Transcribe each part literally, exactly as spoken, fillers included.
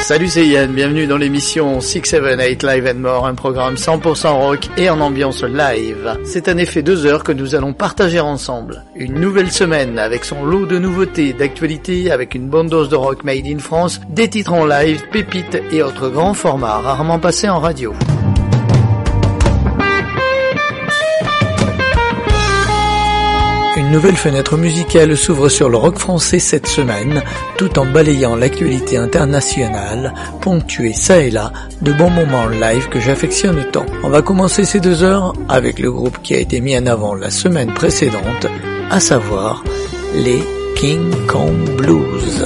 Salut, c'est Yann, bienvenue dans l'émission six sept huit Live and More, un programme cent pour cent rock et en ambiance live. C'est en effet deux heures que nous allons partager ensemble. Une nouvelle semaine avec son lot de nouveautés, d'actualités, avec une bonne dose de rock made in France, des titres en live, pépites et autres grands formats rarement passés en radio. Une nouvelle fenêtre musicale s'ouvre sur le rock français cette semaine, tout en balayant l'actualité internationale, ponctuée ça et là de bons moments live que j'affectionne tant. On va commencer ces deux heures avec le groupe qui a été mis en avant la semaine précédente, à savoir les King Kong Blues.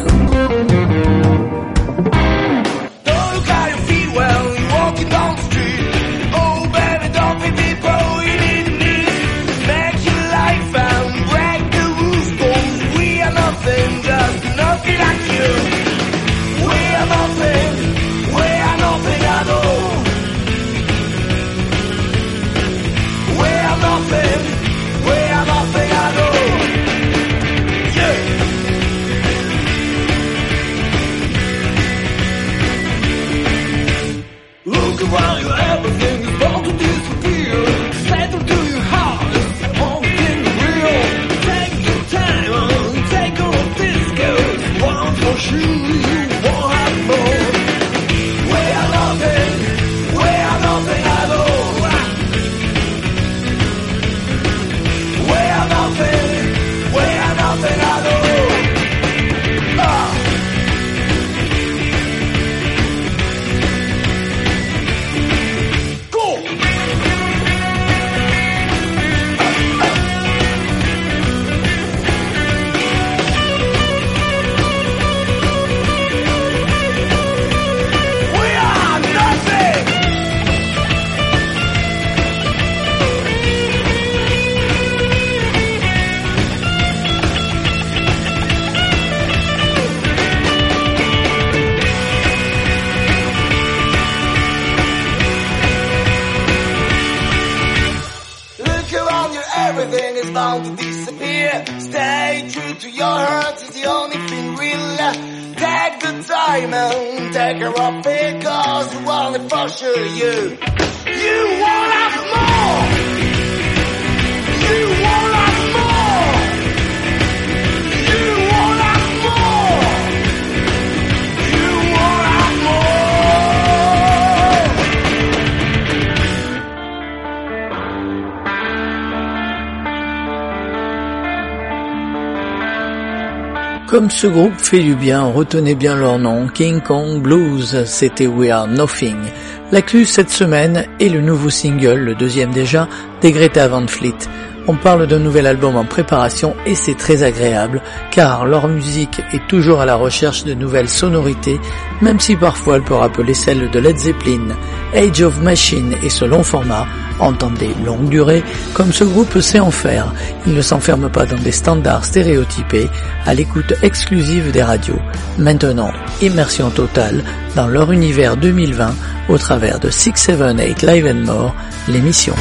Comme ce groupe fait du bien, retenez bien leur nom, King Kong Blues, c'était We Are Nothing. L'actu cette semaine est le nouveau single, le deuxième déjà, des Greta Van Fleet. On parle d'un nouvel album en préparation et c'est très agréable car leur musique est toujours à la recherche de nouvelles sonorités, même si parfois elle peut rappeler celle de Led Zeppelin. Age of Machine et ce long format, entendez longue durée, comme ce groupe sait en faire. Il ne s'enferme pas dans des standards stéréotypés, à l'écoute exclusive des radios. Maintenant, immersion totale dans leur univers deux mille vingt au travers de six sept huit Live and More, l'émission.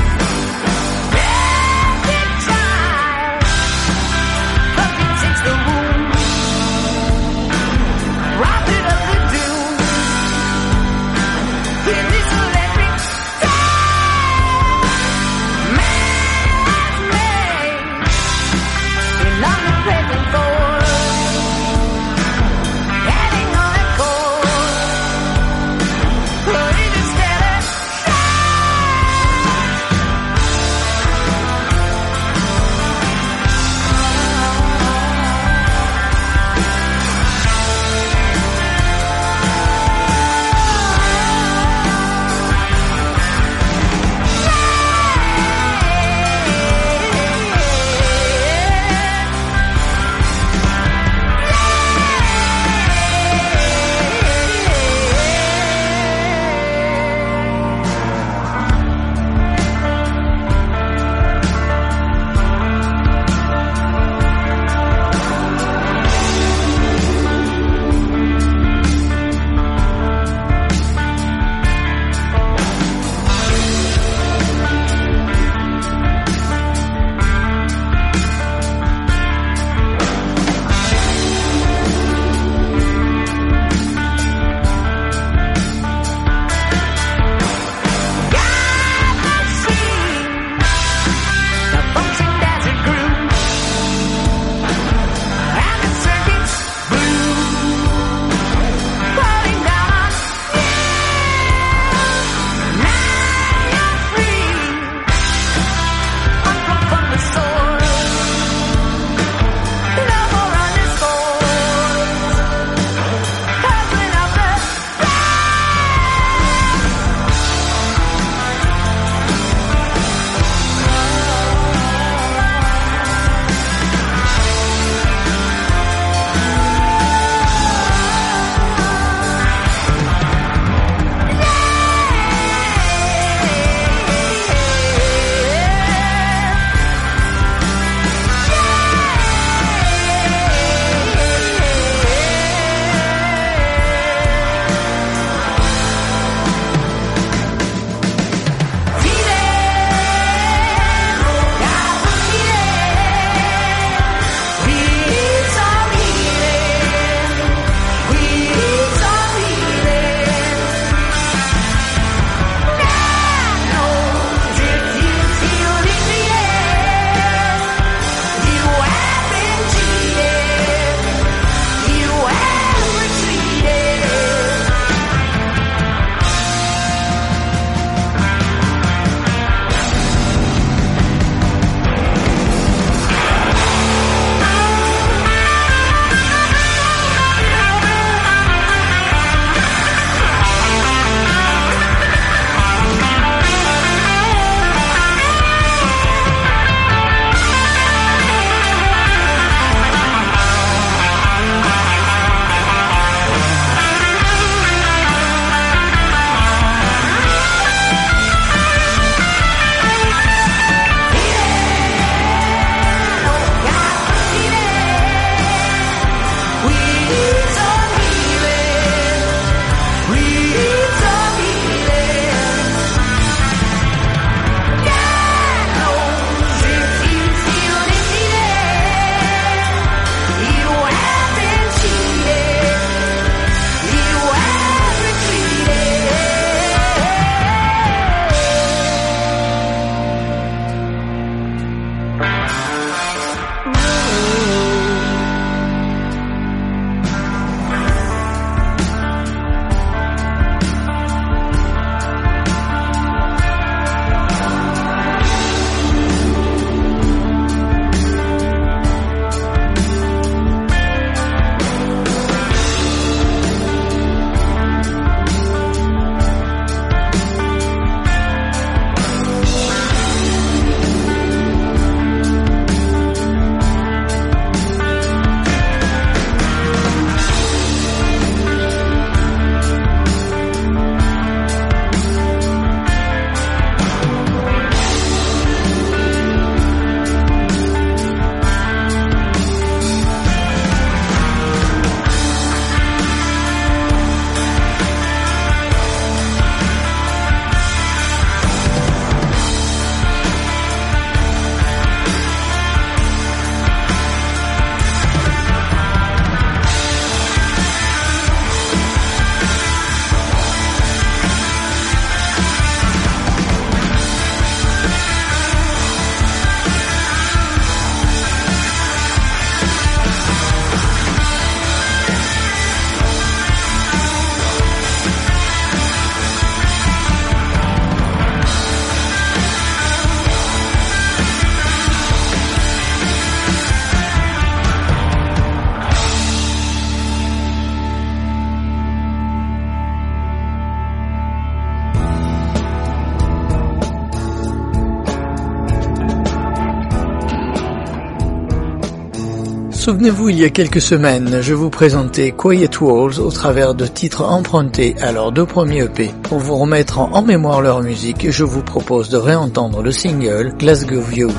Souvenez-vous, il y a quelques semaines, je vous présentais Quiet Walls au travers de titres empruntés à leurs deux premiers E P. Pour vous remettre en, en mémoire leur musique, je vous propose de réentendre le single Glasgow View.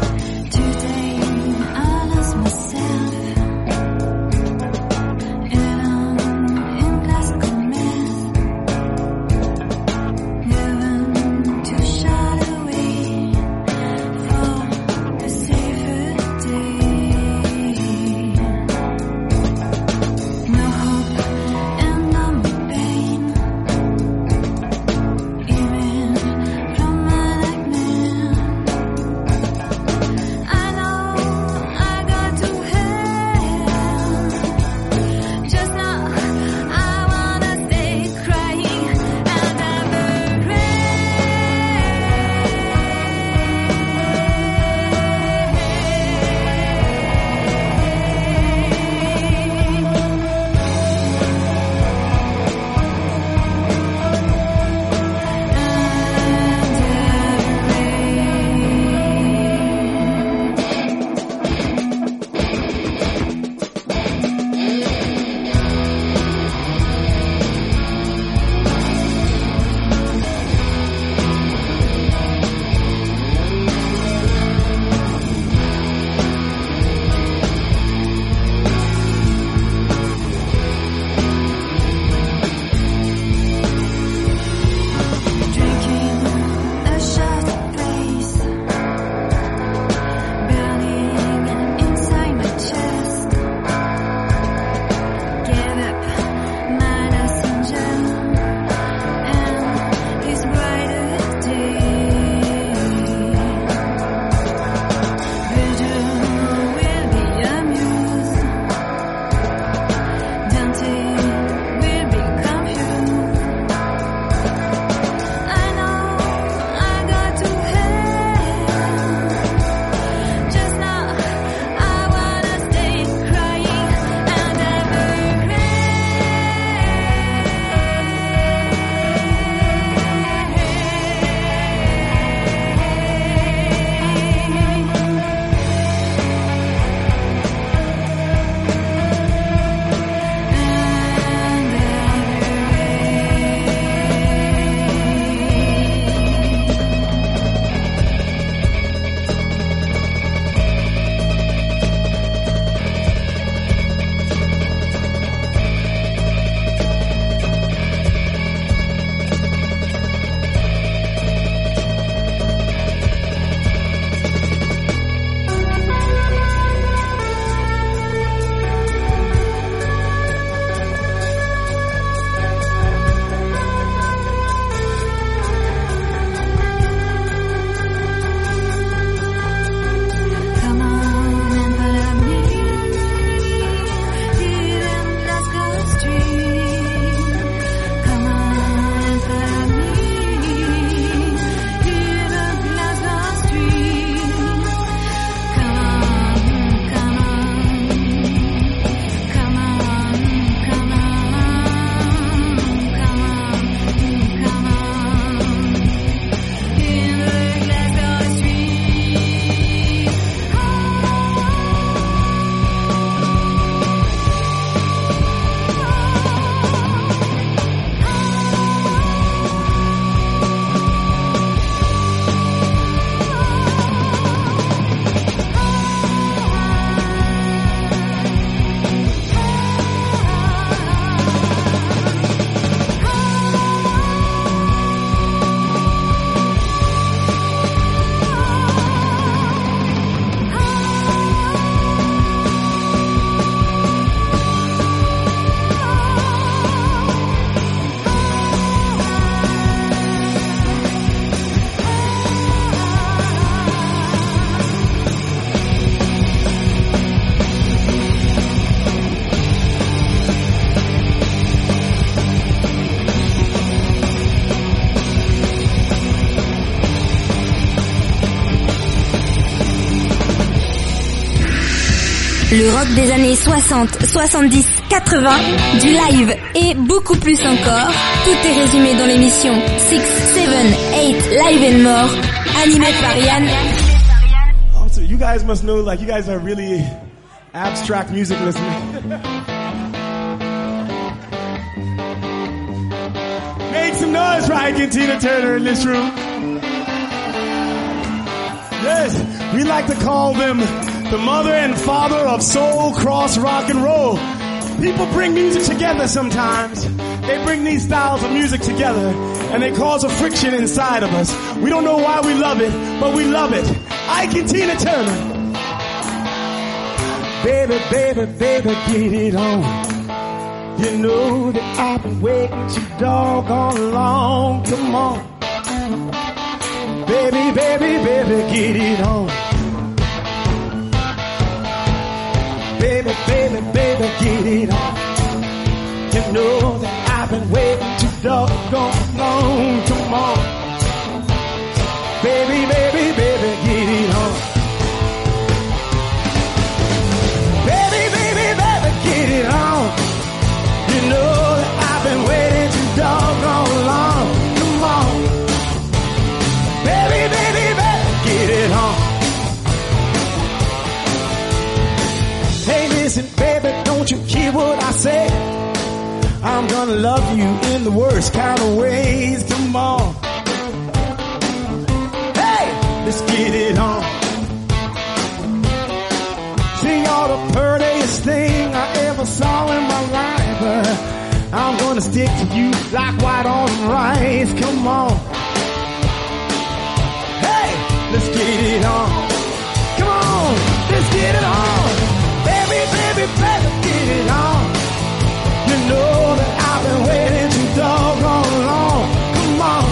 Le rock des années soixante, soixante-dix, quatre-vingts, du live et beaucoup plus encore. Tout est résumé dans l'émission six, seven, eight, Live and More, animée par Yann. Also, you guys must know, like, you guys are really Abstract music listening. Make some noise for Ike and Tina Turner in this room. Yes, we like to call them the mother and father of soul, cross, rock, and roll. People bring music together sometimes. They bring these styles of music together, and they cause a friction inside of us. We don't know why we love it, but we love it. Ike and Tina Turner. Baby, baby, baby, get it on. You know that I've been waiting too doggone long. Come on. Baby, baby, baby, get it on. Baby, baby, baby, get it on. You know that I've been waiting too doggone long. Come on. Baby, baby, baby, get it on. Baby, baby, baby, get it on. You know that I've been waiting too doggone long. Come on. Baby, baby, baby, get it on. Hey, listen, baby, don't you hear what I say? I'm gonna love you in the worst kind of ways. Come on. Hey, let's get it on. See, you're the prettiest thing I ever saw in my life. But I'm gonna stick to you like white on rice. Come on. Hey, let's get it on. Come on, let's get it on. Baby, baby, baby, get it on. You know that I've been waiting too doggone long. Come on.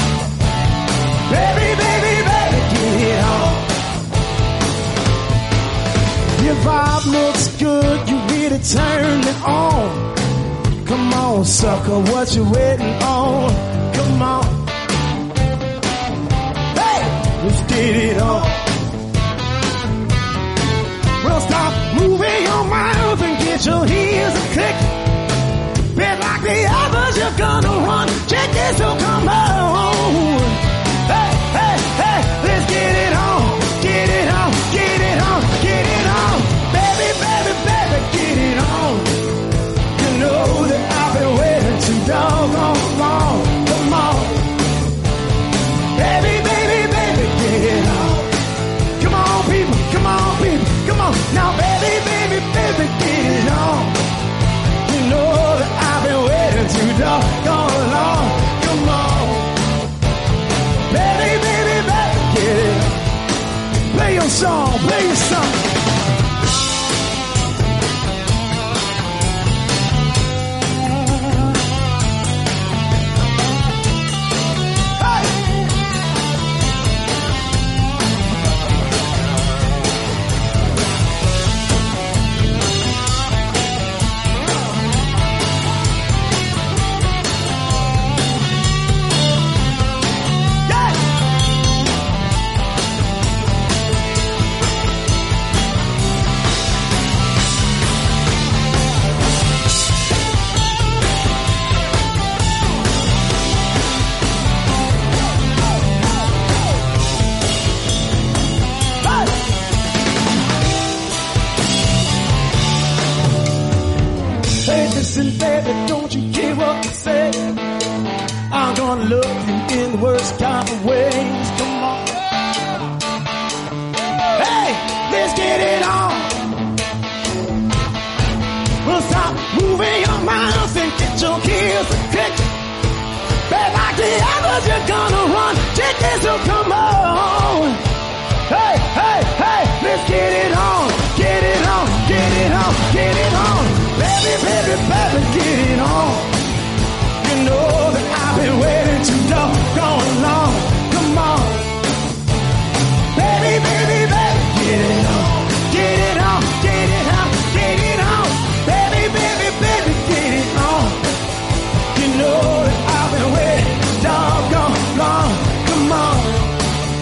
Baby, baby, baby, get it on. Your vibe looks good, you really turned it on. Come on, sucker, what you waiting on? Come on. Hey, let's get it on. Well, stop moving your mouth and get your heels a click. Bit like the others, you're gonna run. Check this, so come on. Hey, hey, hey, let's get it on. Get it on, get it on, get it on. Baby, baby, baby, get it on. You know that I've been waiting too doggone long. Come on. Baby, baby, baby, get it on. Come on, people, come on, people, come on. Now, baby, baby, baby, get it on. You know that I've been waiting too doggone long. Come on. Baby, baby, baby, get it on. Play your song, play your song. Listen, baby, don't you hear what I say? I'm gonna love you in the worst kind of ways. Come on. Hey, let's get it on. Well, stop moving your mouth and get your heels a kick. Back like the others, you're gonna run. Check this, so come on. Hey, hey, hey, let's get it on. Get it on, get it on, get it on. Baby, baby, baby, get it on. You know that I've been waiting too doggone long. Come on. Baby, baby, baby, get it on. Get it on, get it on, get it on. Baby, baby, baby, get it on. You know that I've been waiting too doggone long. Come on.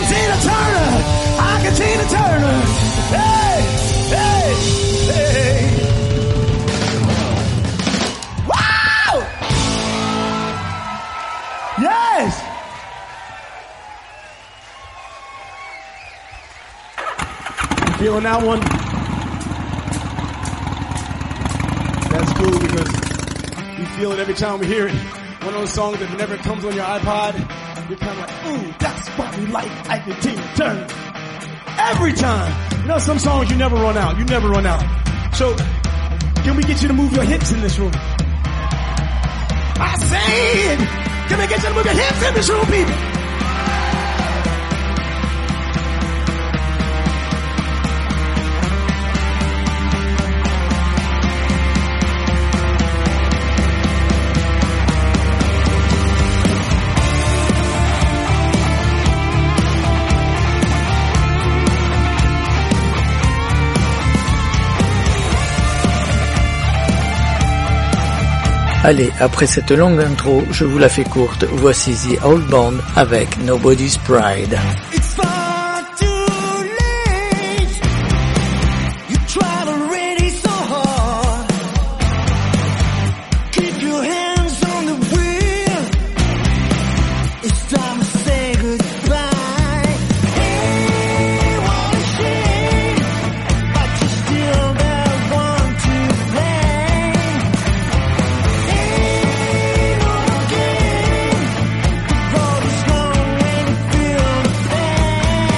can Tina Turner. I can Tina Turner. Hey, hey, hey. Wow! Yes! You feeling that one? That's cool because we feel it every time we hear it. One of those songs that never comes on your iPod. You're kind of like, ooh, that's what we like. I can Tina Turner. Every time. You know, some songs you never run out. You never run out. So, can we get you to move your hips in this room? I said, can we get you to move your hips in this room, people? Allez, après cette longue intro, je vous la fais courte, voici The Old Band avec Nobody's Pride. It's far too late. You try to ready so hard. Keep your hands on the wheel. It's time to say goodbye. Hey, what a shame, but you still got one to blame. Ain't no game. The road is long when you feel the pain.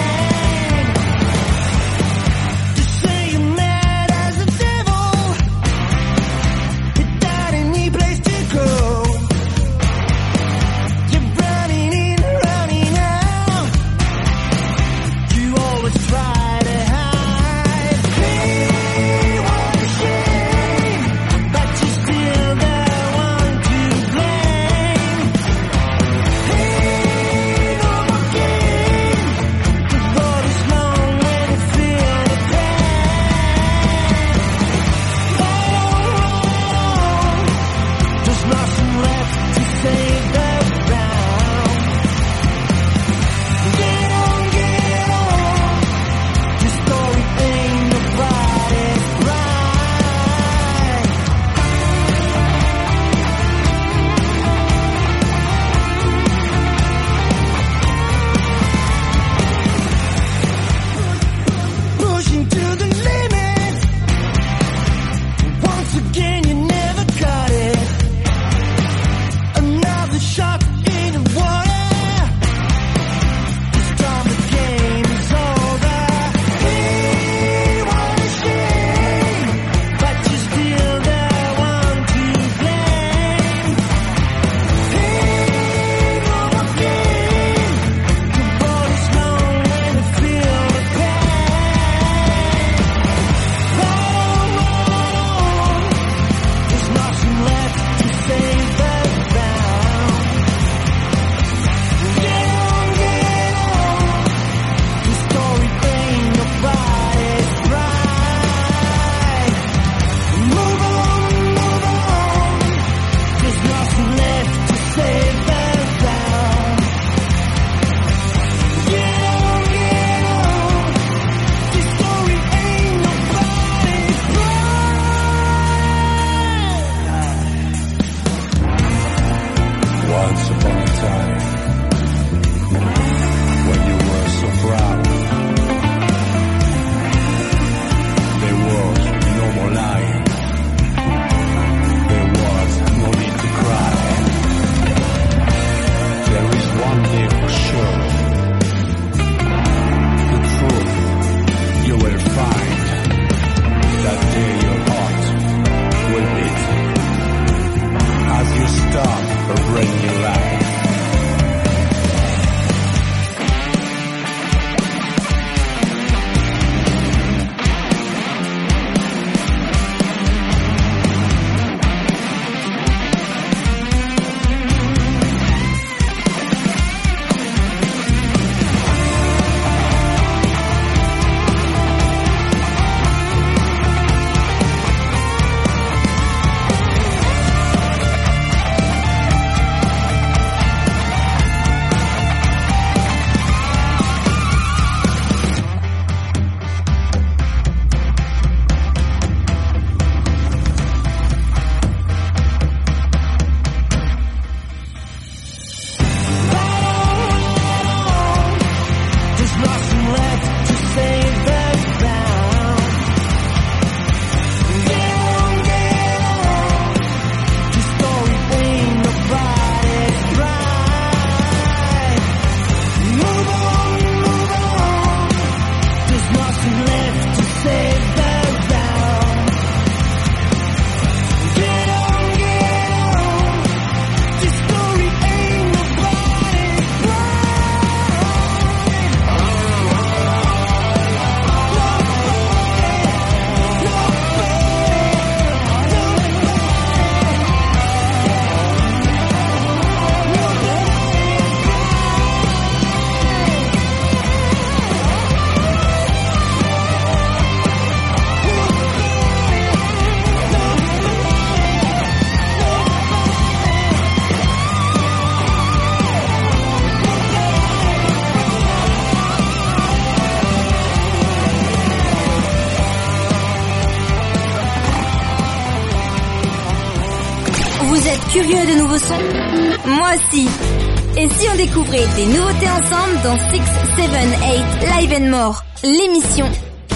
Curieux de nouveaux sons? Moi aussi. Et si on découvrait des nouveautés ensemble dans six, seven, eight Live and More, l'émission?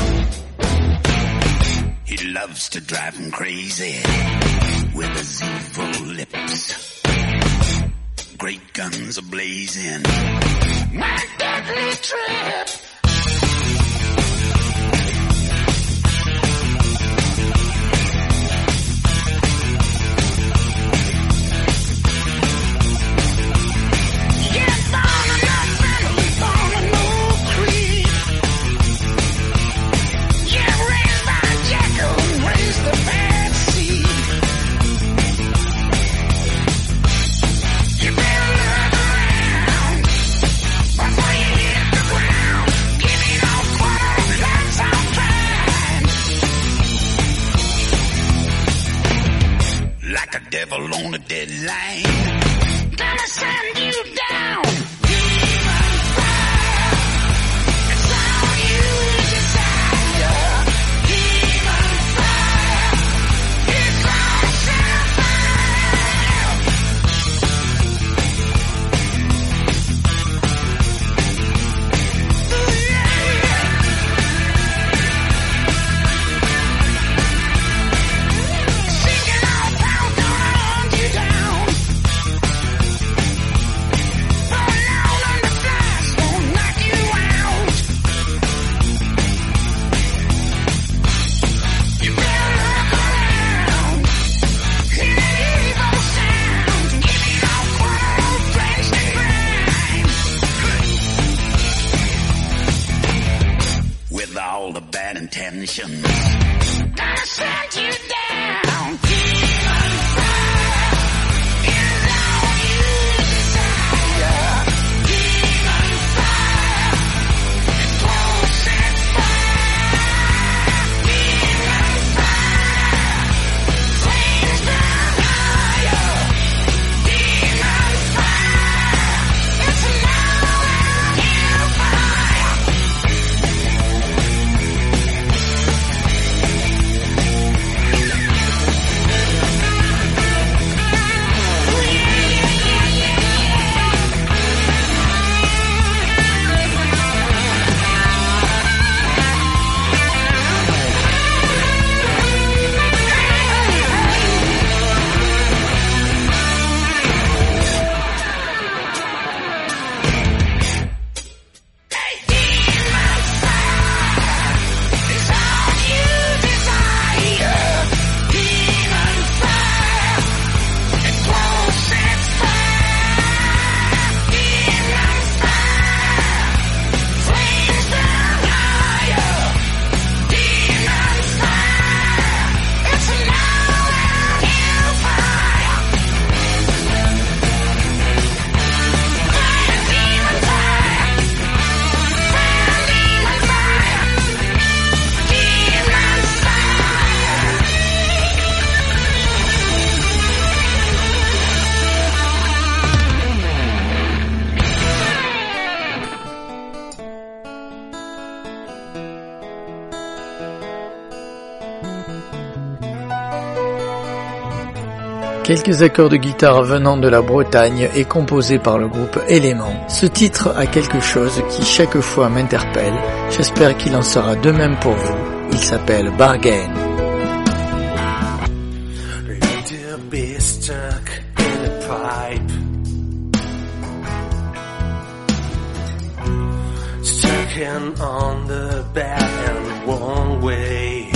He loves to drive him crazy with his evil lips. Great guns are blazing. My deadly trip. Devil on a deadline, gonna send you down. Demon fire, it's all you desire. Demon fire, it's all set fire. Singing all power to run you down. Burn out on the blast, won't knock you out. You better look around. Hear the evil sounds, give it all quarter, drenched in grime. With all the bad intentions, gonna send you down. Demon fire is all you desire. Demon fire, it won't set fire. Demon fire, flames burn higher. Demon fire, it's now and hellfire. Quelques accords de guitare venant de la Bretagne et composés par le groupe Élément. Ce titre a quelque chose qui chaque fois m'interpelle. J'espère qu'il en sera de même pour vous. Il s'appelle Bargain. To be stuck in a pipe, stuck in on the bad and wrong way,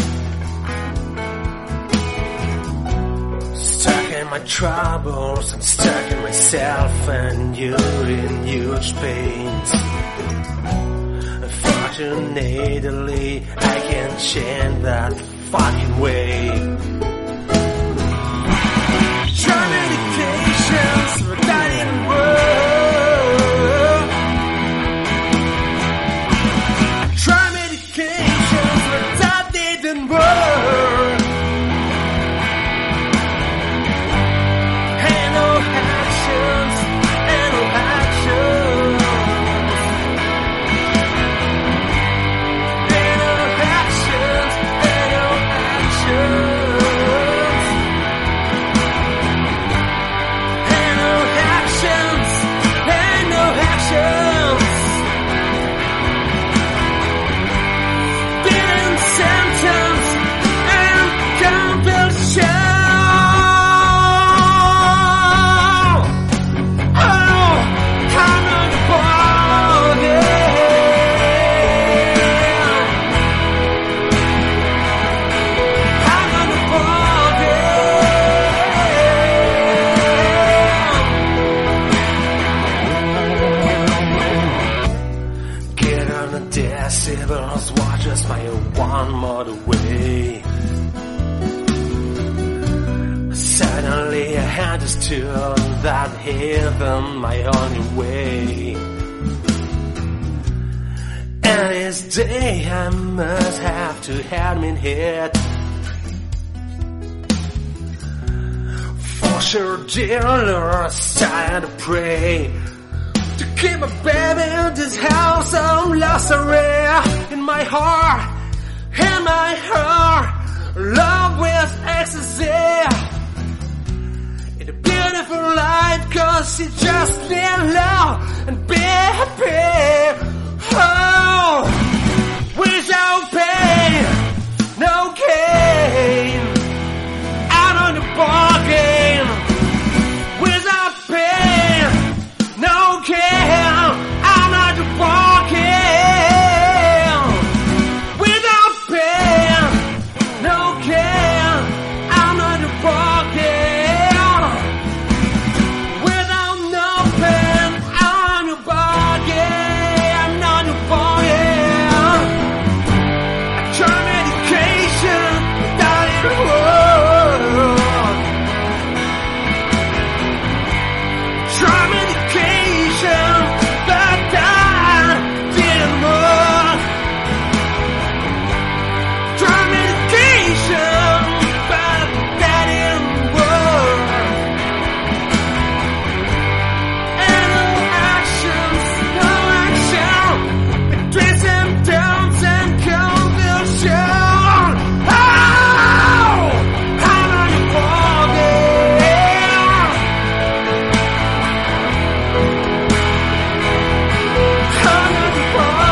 stuck in my troubles, I'm stuck in myself and you're in huge pains. Unfortunately, I can't change that fucking way. Try medications, but that didn't work. Try medications, but that didn't work. Ain't no actions, ain't no actions. Ain't no actions, ain't no actions. Sabres watches my one more away. Suddenly I understood that heaven my only way. And this day I must have to admit it. For sure, dear Lord, I started to pray to keep my baby in this house of lost array. In my heart, in my heart, love with ecstasy. In a beautiful light, cause she just need love and be happy. Oh, without pain, no gain. Out on the ball game. Without pain, no gain. Out on the ball game. Without pain, no gain. Out on the ball game. Without no pain, on the ball game. On the ball game. I try medication without it. Whoa. Try medication, but I didn't work. Try medication, but that didn't work. And no actions, no action, between symptoms and convulsion. Oh, how are you walking? How are you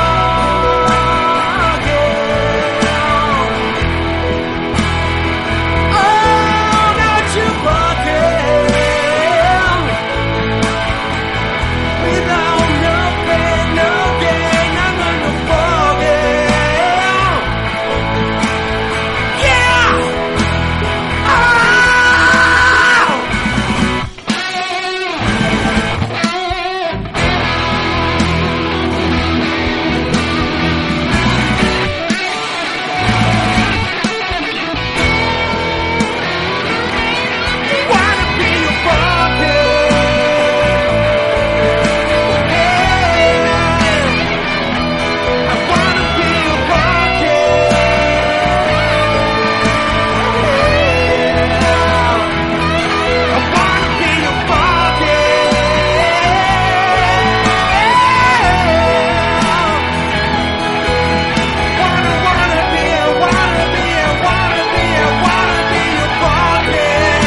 walking? Oh, not you walking. Without no pain, no gain, I'm on the walking. Yeah! Oh! Wanna be a walking. I wanna be a walking. I wanna be a walking. Wanna, wanna be a, wanna be a, wanna be a, wanna be a walking.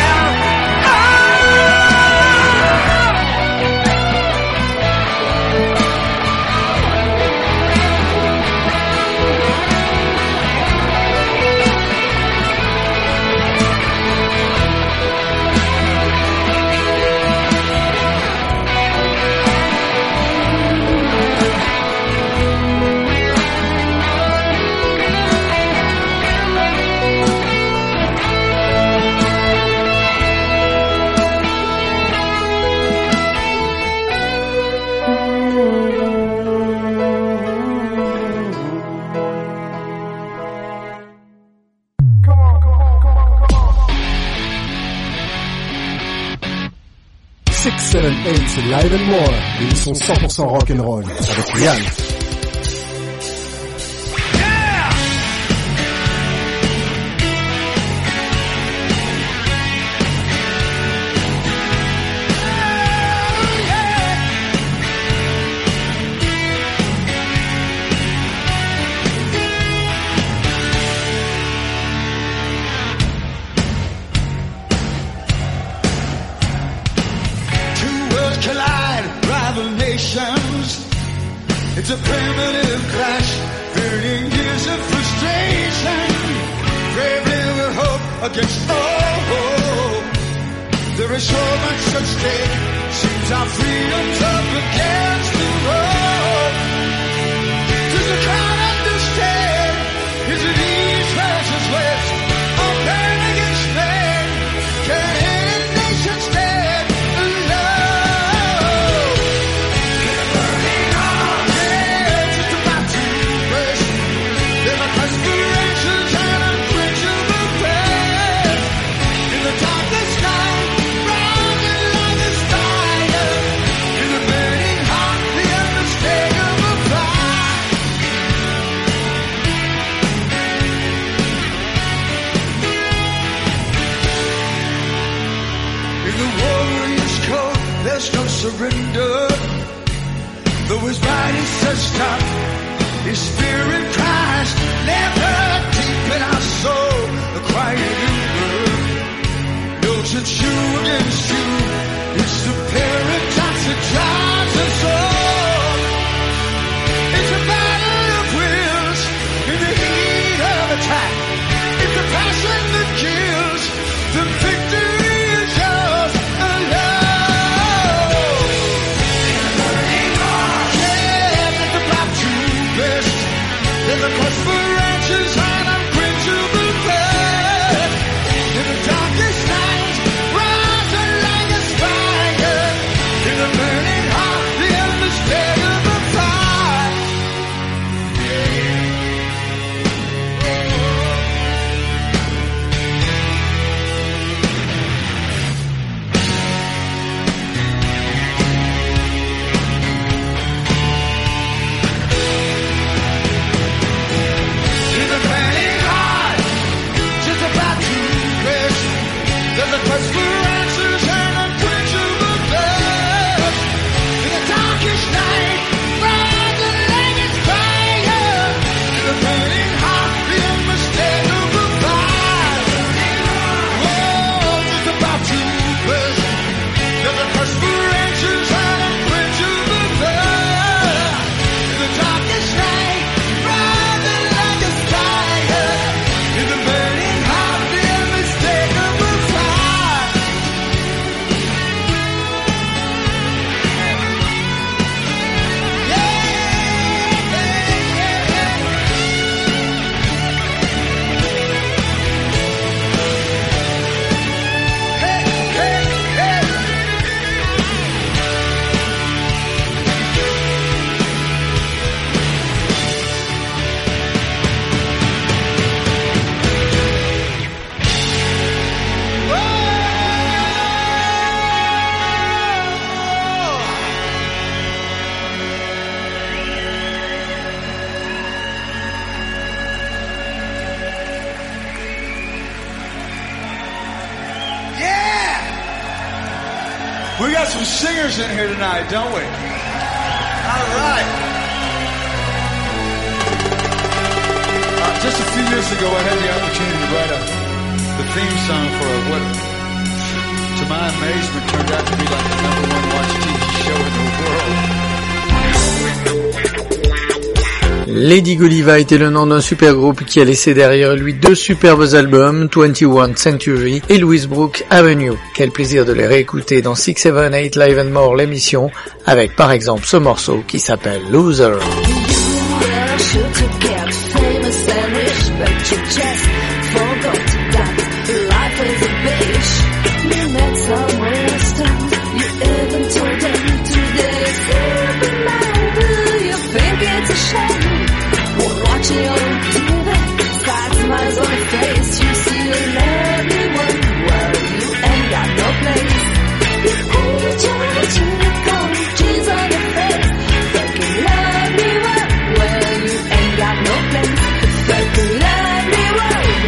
six seven eight, c'est Live and More, l'émission cent pour cent rock'n'roll, avec Yann. Two worlds collide, rival nations. It's a primitive clash, thirty years of frustration. Bravely we hope against all hope. There is so much at stake. Seems our freedom's up against the rope. Does the crowd understand? Is it east versus west? Or pain against pain? Can any nation stand alone? Yeah, just about to burst. his body searched up, his spirit cries, never deep in our soul, a quiet river knows it's you against you. It's the paradox that drives us all. It's a battle of wills in the heat of attack. It's a passion that kills. The victory is yours alone. Yeah, it's about to burst. There's a quest for answers and unquenchable thirst. In the darkest night, rise like a fire. In the burning heart, the unmistakable fire. In the burning heart, just about to burst. There's a quest for answers and unquenchable thirst. In the darkest night, rising like it's fire. In the burning heart, the unmistakable fire. Oh, just about to burst. There's a quest for answers and unquenchable thirst. In the darkest night, rising like it's fire. In the burning heart, the unmistakable fire. Yeah! We got some singers in here tonight, don't we? All right. Uh, just a few years ago, I had the opportunity to write a, the theme song for a, what, to my amazement, turned out to be like the number one watched T V show in the world. Lady Godiva était le nom d'un super groupe qui a laissé derrière lui deux superbes albums, twenty-one Century et Louise Brooke Avenue. Quel plaisir de les réécouter dans six seven eight Live and More, l'émission, avec par exemple ce morceau qui s'appelle Loser. Well, you ain't got no place. Fucking love me well.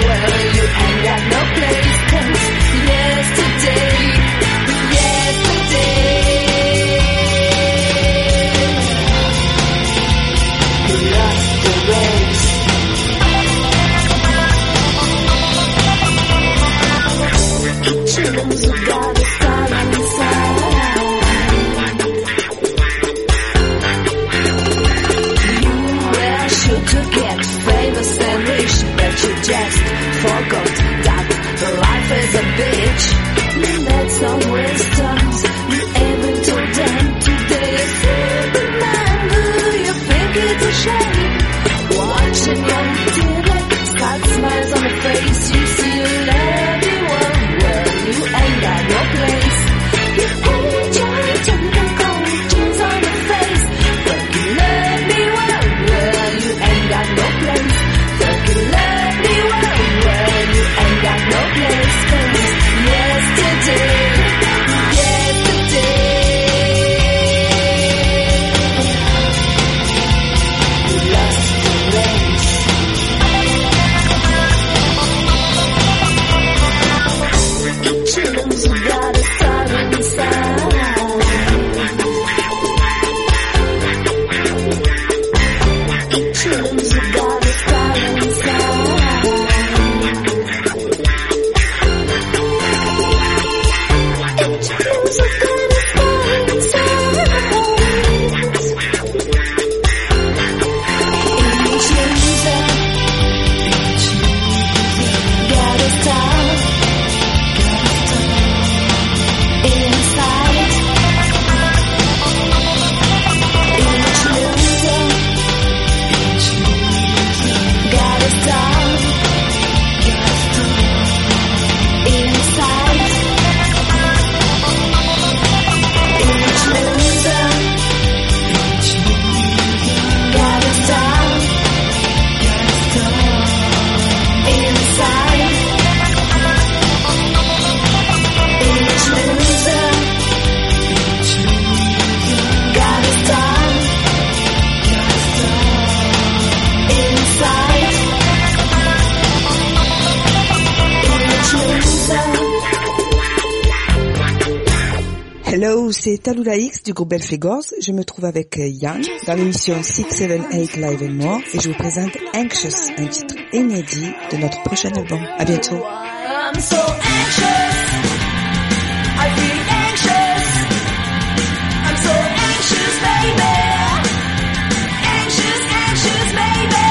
c'est Tallulah Hicks du groupe Belphegors. Je me trouve avec Yann dans l'émission six seven eight Live and More et je vous présente Anxious, un titre inédit de notre prochain album. À bientôt. I'm so anxious. I feel anxious. I'm so anxious, baby. Anxious, anxious, baby.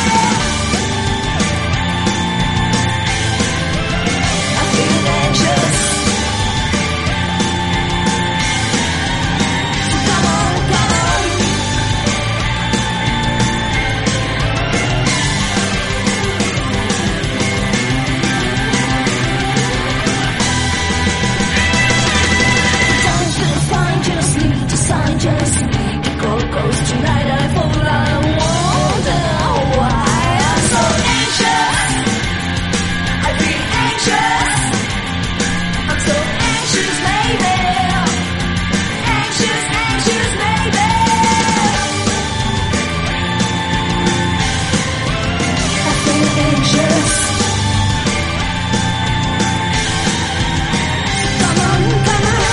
I feel anxious. Come on, come on. Just go goes tonight. I fall. I wonder why I'm so anxious. I feel anxious. I'm so anxious, baby. Anxious, anxious, baby. I feel anxious. Come on, come on.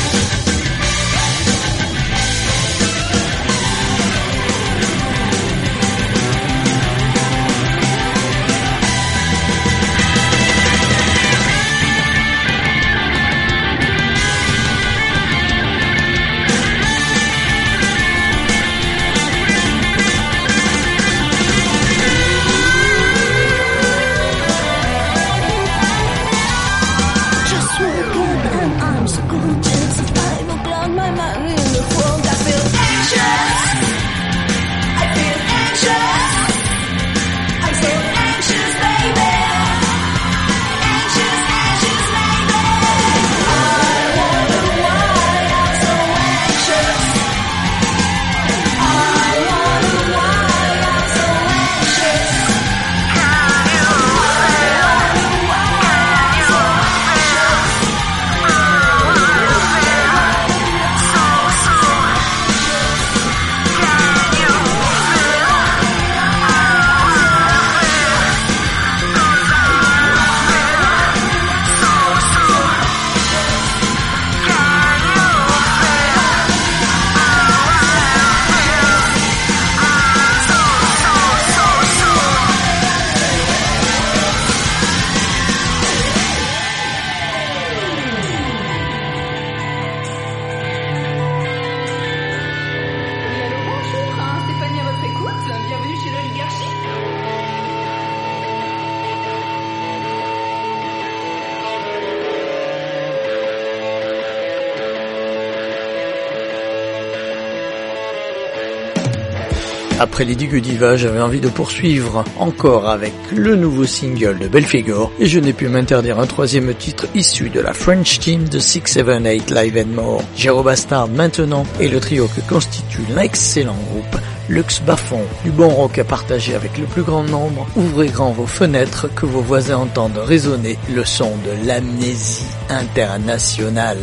Après Lady Godiva, j'avais envie de poursuivre encore avec le nouveau single de Belphegors et je n'ai pu m'interdire un troisième titre issu de la French team de six seven eight Live and More. Jero Bastard maintenant et le trio que constitue l'excellent groupe Lux Bafon, du bon rock à partager avec le plus grand nombre. Ouvrez grand vos fenêtres, que vos voisins entendent résonner le son de l'amnésie internationale.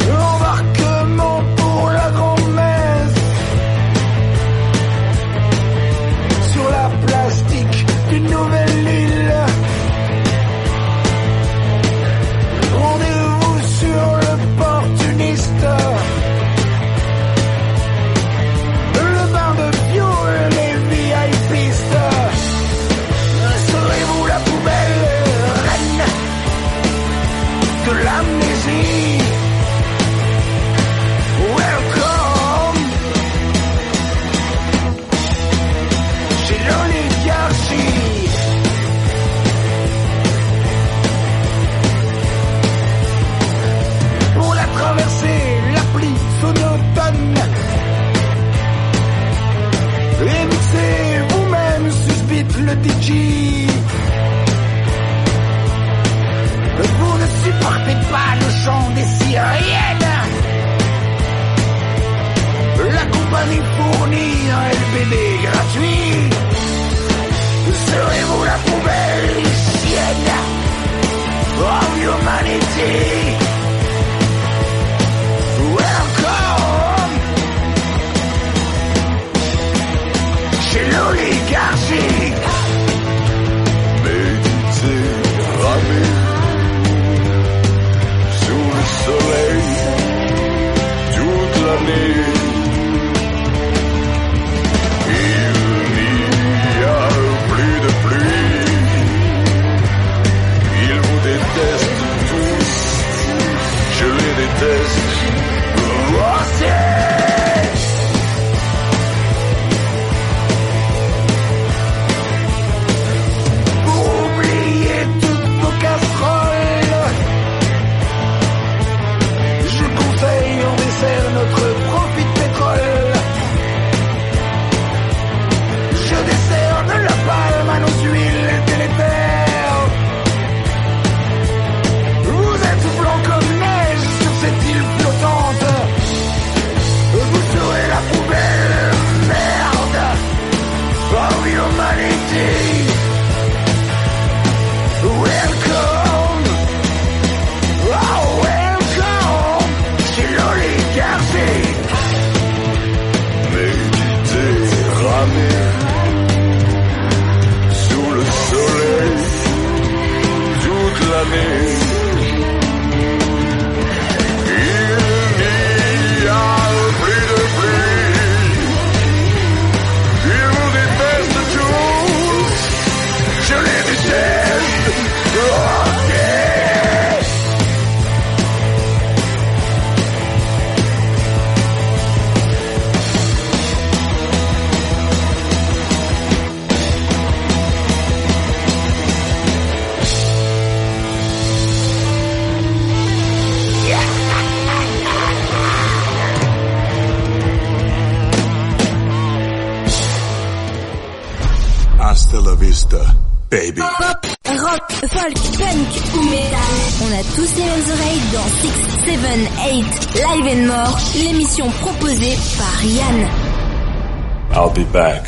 Embarquement pour la grand-messe sur la plastique d'une nouvelle île. Rendez-vous sur l'opportuniste. Le bar de bio et les V I P-pistes. Serez-vous la poubelle reine de l'amnésie? Welcome chez l'oligarchie. Pour la traverser, l'appli sonotone. Et mixez vous-même, suspite le D J. Vous ne supportez pas le chant des syriennes. La compagnie fournit un L P D gratuit. Serez-vous la poubelle lycéenne of humanity? Welcome chez l'oligarchie. Méditerranée, sous le soleil, tout la vista, baby. Pop, rock, folk, punk ou metal. On a tous les mêmes oreilles dans six, seven, eight, Live and More, l'émission proposée par Yann. I'll be back.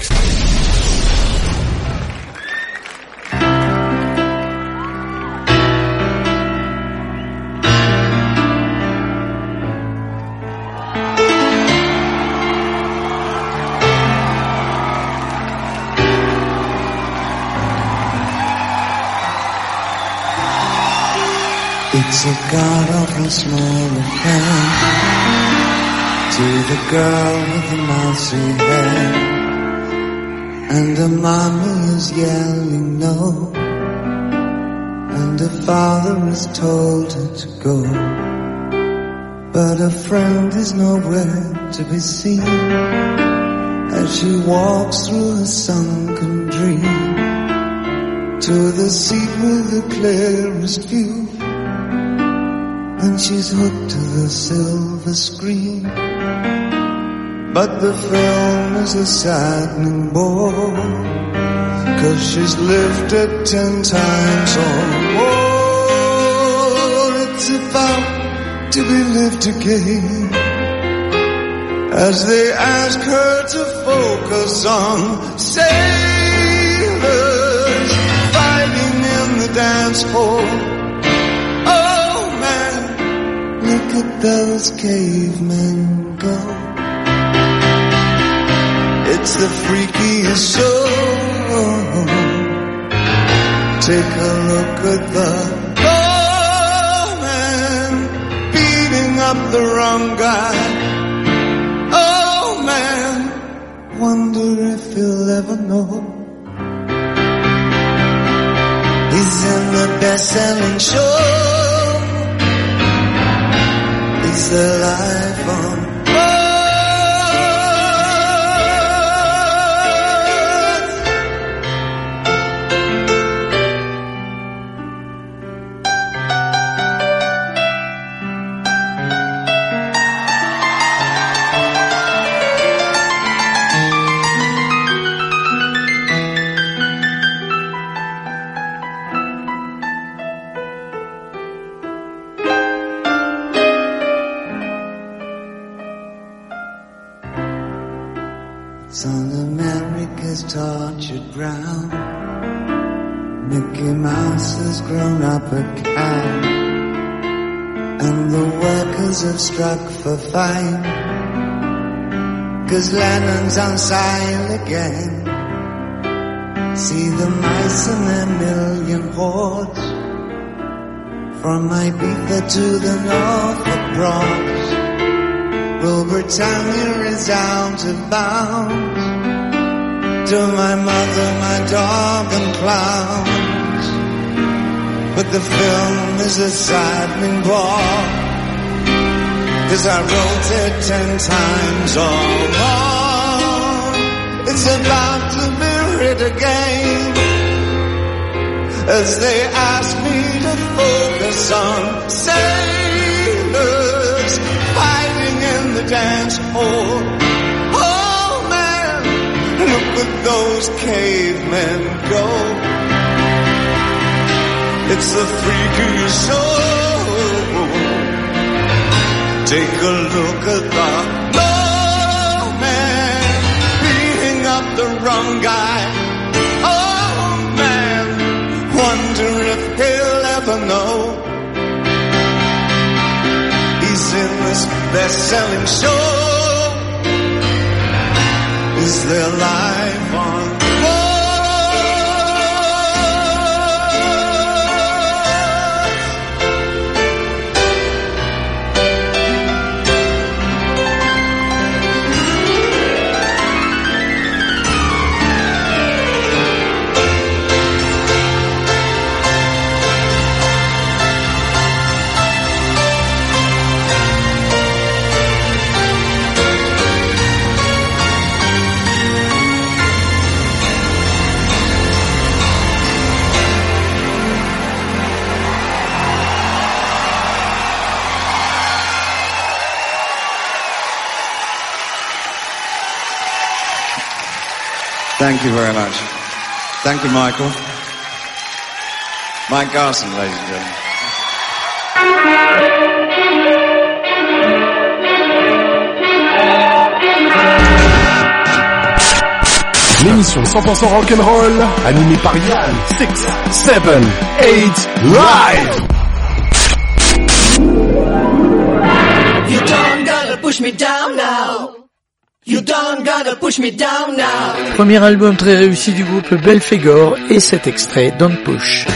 It's a god-awful small affair to the girl with the mousy hair, and her mama is yelling no, and her father has told her to go, but her friend is nowhere to be seen as she walks through a sunken dream to the seat with the clearest view. And she's hooked to the silver screen, but the film is a saddening bore, 'cause she's lived it ten times or more. It's about to be lived again, as they ask her to focus on sailors fighting in the dance hall. Look at those cavemen go. It's the freakiest show. Take a look at the man beating up the wrong guy. Oh man, wonder if he'll ever know. He's in the best-selling show. It's the life on on America's tortured ground. Mickey Mouse has grown up a cow, and the workers have struck for fine, 'cause Lennon's on sale again. See the mice in their million hordes, from Ibiza to the Norfolk Broads. Rule Britannia is out of bounds, to my mother, my dog and clowns. But the film is a saddening bore, 'cause I wrote it ten times or more. It's about to be writ again, as they ask me to focus on sailors fighting in the dance hall. Oh man, look at those cavemen go. It's the freakiest show. Take a look at the low man beating up the wrong guy. Oh man, wonder if he'll ever know. He's in this best-selling show. Is there life on Thank you very much. Thank you, Michael. Mike Garson, ladies and gentlemen. L'émission cent pour cent rock'n'roll, animée par Yann. six, sept, eight, live! You don't gotta push me down now. You don't gotta push me down now. Premier album très réussi du groupe Belphégor et cet extrait Don't Push.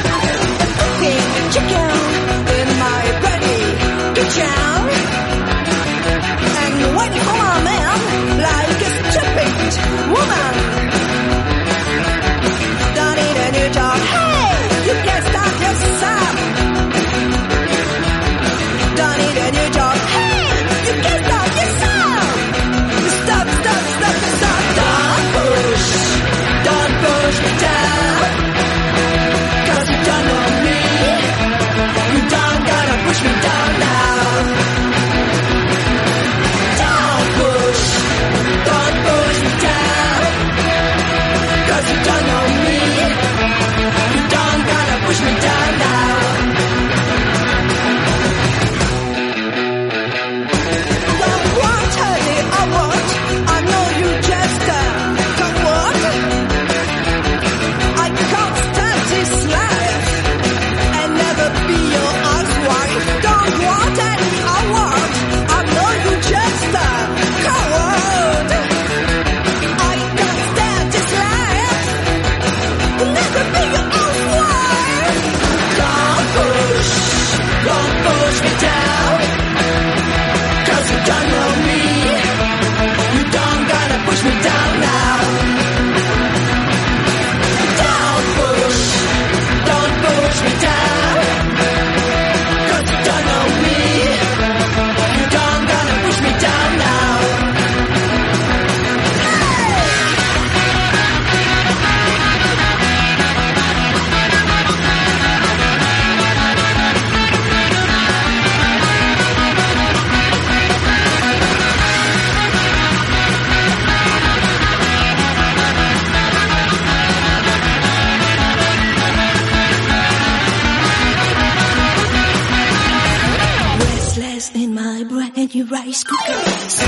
Rice cooker.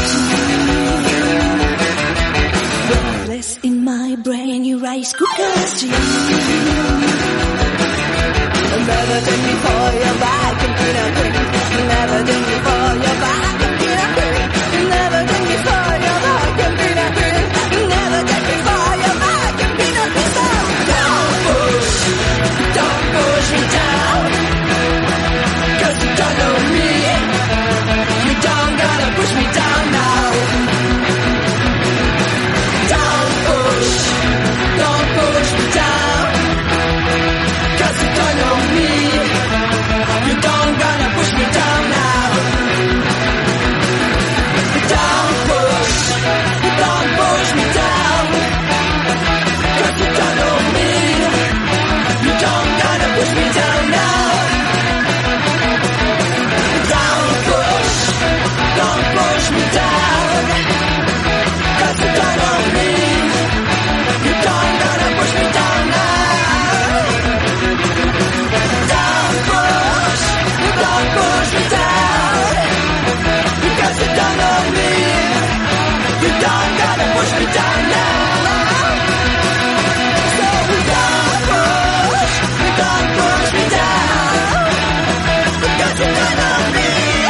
Restless in my brain, you rice cooker. Never take me for your back and put a quick. Never take me for your back and put a quick. Never take me for your back and put a quick. Never take me for your back and put a quick. Don't push, don't push me down. Cause you don't know me. Push me down now. Don't push, don't push me down. Cause you don't know me. You don't gotta push me down now. Don't push, don't push me down. Cause you don't know me. You don't gotta push me down now. Don't push, don't push me down. Cause you don't know me. You don't gotta push me down now. Don't push, don't push me down. Because you don't know me. You don't gotta push me down now. So don't push, don't push me down. Because you don't know me.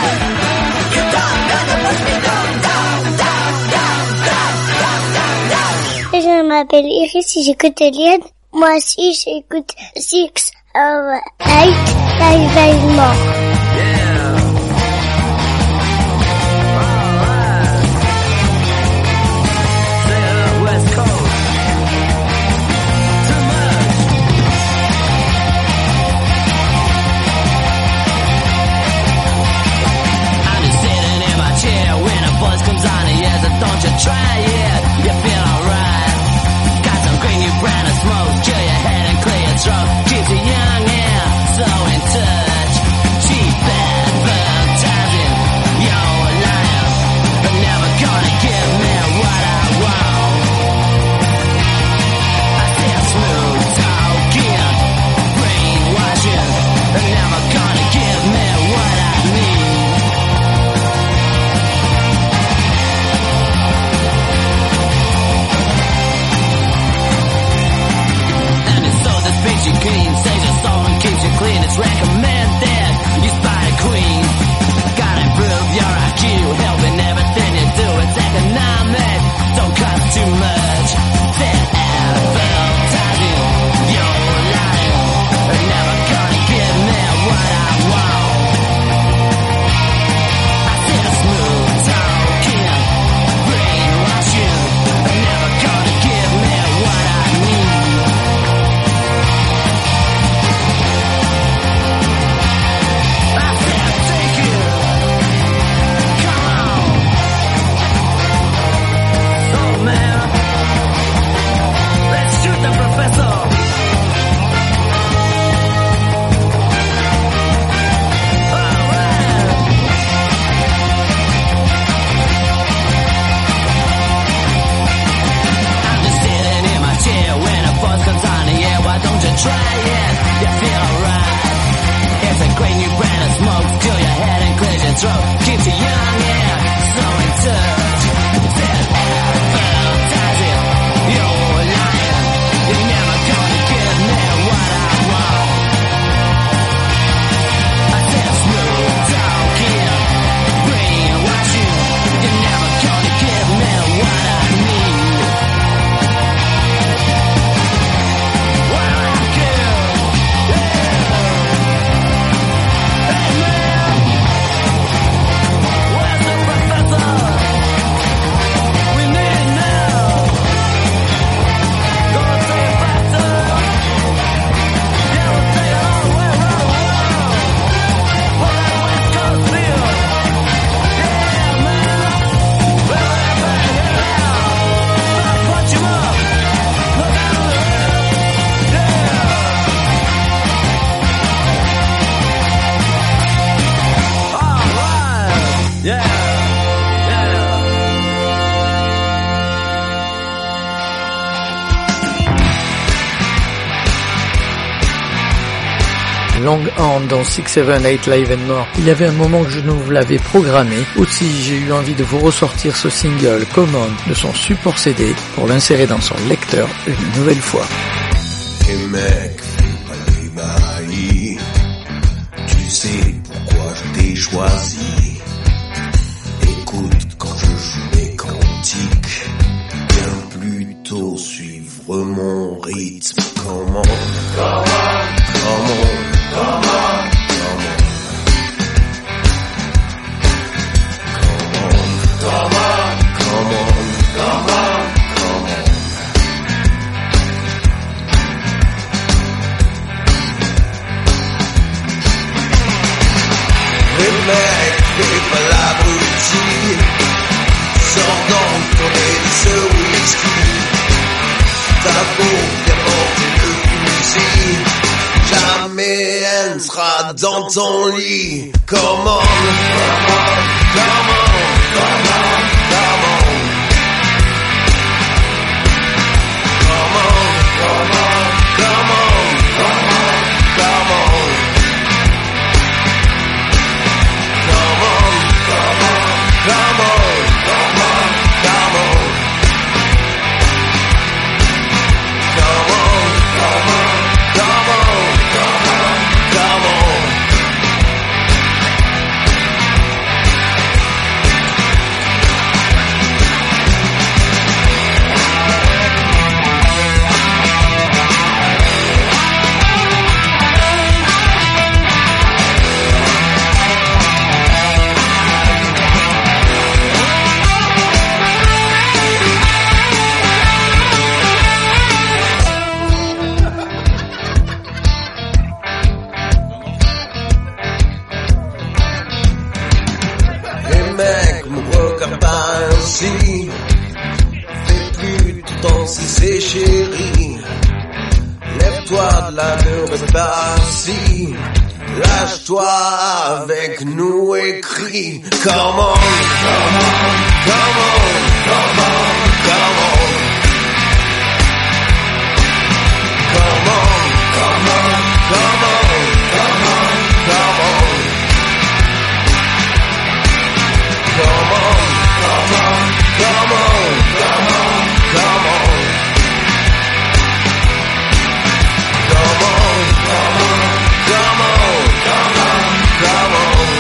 Je m'appelle Iris et j'écoute Eliane. Moi aussi j'écoute six eight Live More. Don't you try it, you feel alright. Got some green new brand of smoke, chill your head and clear your throat. Keeps you young and so in touch. Cheap advertising, you're lying, but never gonna give me what I want. I said smoke. try it, you feel alright. It's a great new brand of smoke, fill your head and clears your throat. Keeps you young, yeah, so in touch. Said advertising, you're lying. You're never gonna give me what I want. I said smooth talking, brainwashing. You're never gonna give me what I need. What I give, yeah. Hey man, where's the professor? We need it now. Gonna take it back to, yeah, we'll take it all the way around the world. Well, that West Coast feel, yeah man. Well, everybody get it out. Start punch 'em up. Look out of the hood, yeah. All right, yeah, yeah. Long Horn dans six seven eight Live and More. Il y avait un moment que je ne vous l'avais programmé. Aussi, j'ai eu envie de vous ressortir ce single Common de son support C D pour l'insérer dans son lecteur une nouvelle fois. Et mec, fais pas les baillis. Tu sais pourquoi je t'ai choisi. Écoute quand je joue mes cantiques, bien plutôt suivre mon rythme. Comment, comment, comment, comment, comment, comment, comment, comment, comment. Mais mec, fais pas l'abruti. Sors donc ton nez de ce whisky. Ta peau vient porter le fusil. Jamais elle ne sera dans ton lit. Come on, come on, come on, come on, come on. Come on, come on, come on, come on, come on. Come on, come on, come on, come on, come on. Come on, come on, come on, come on, come on. Et mec, me regarde pas ainsi. Fais plus tout danser, c'est chéri. Lève-toi de là, ne reste pas assis. Lâche-toi avec nous et crie. Come on, come on, come on, come on, come on. Come on, come on, come on, come on, come on. Come on, come on, come on, come on, come on. Come on, come on, come on, come on, come on.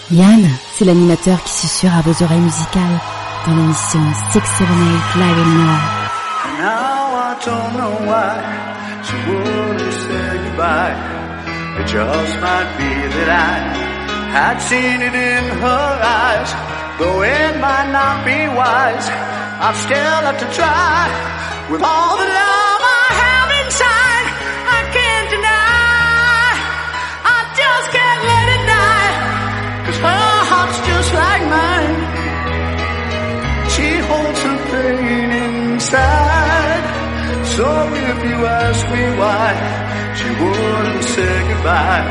Yann, c'est l'animateur qui susurre à vos oreilles musicales dans l'émission six seven eight Live and More. Now I don't know why she wouldn't say goodbye. It just might be that I had seen it in her eyes. Though it might not be wise, I've still have to try. With all the love I have inside, I can't deny. I just can't let it die. 'Cause her heart's just like mine. She holds her pain inside. So if you ask me why she wouldn't say goodbye,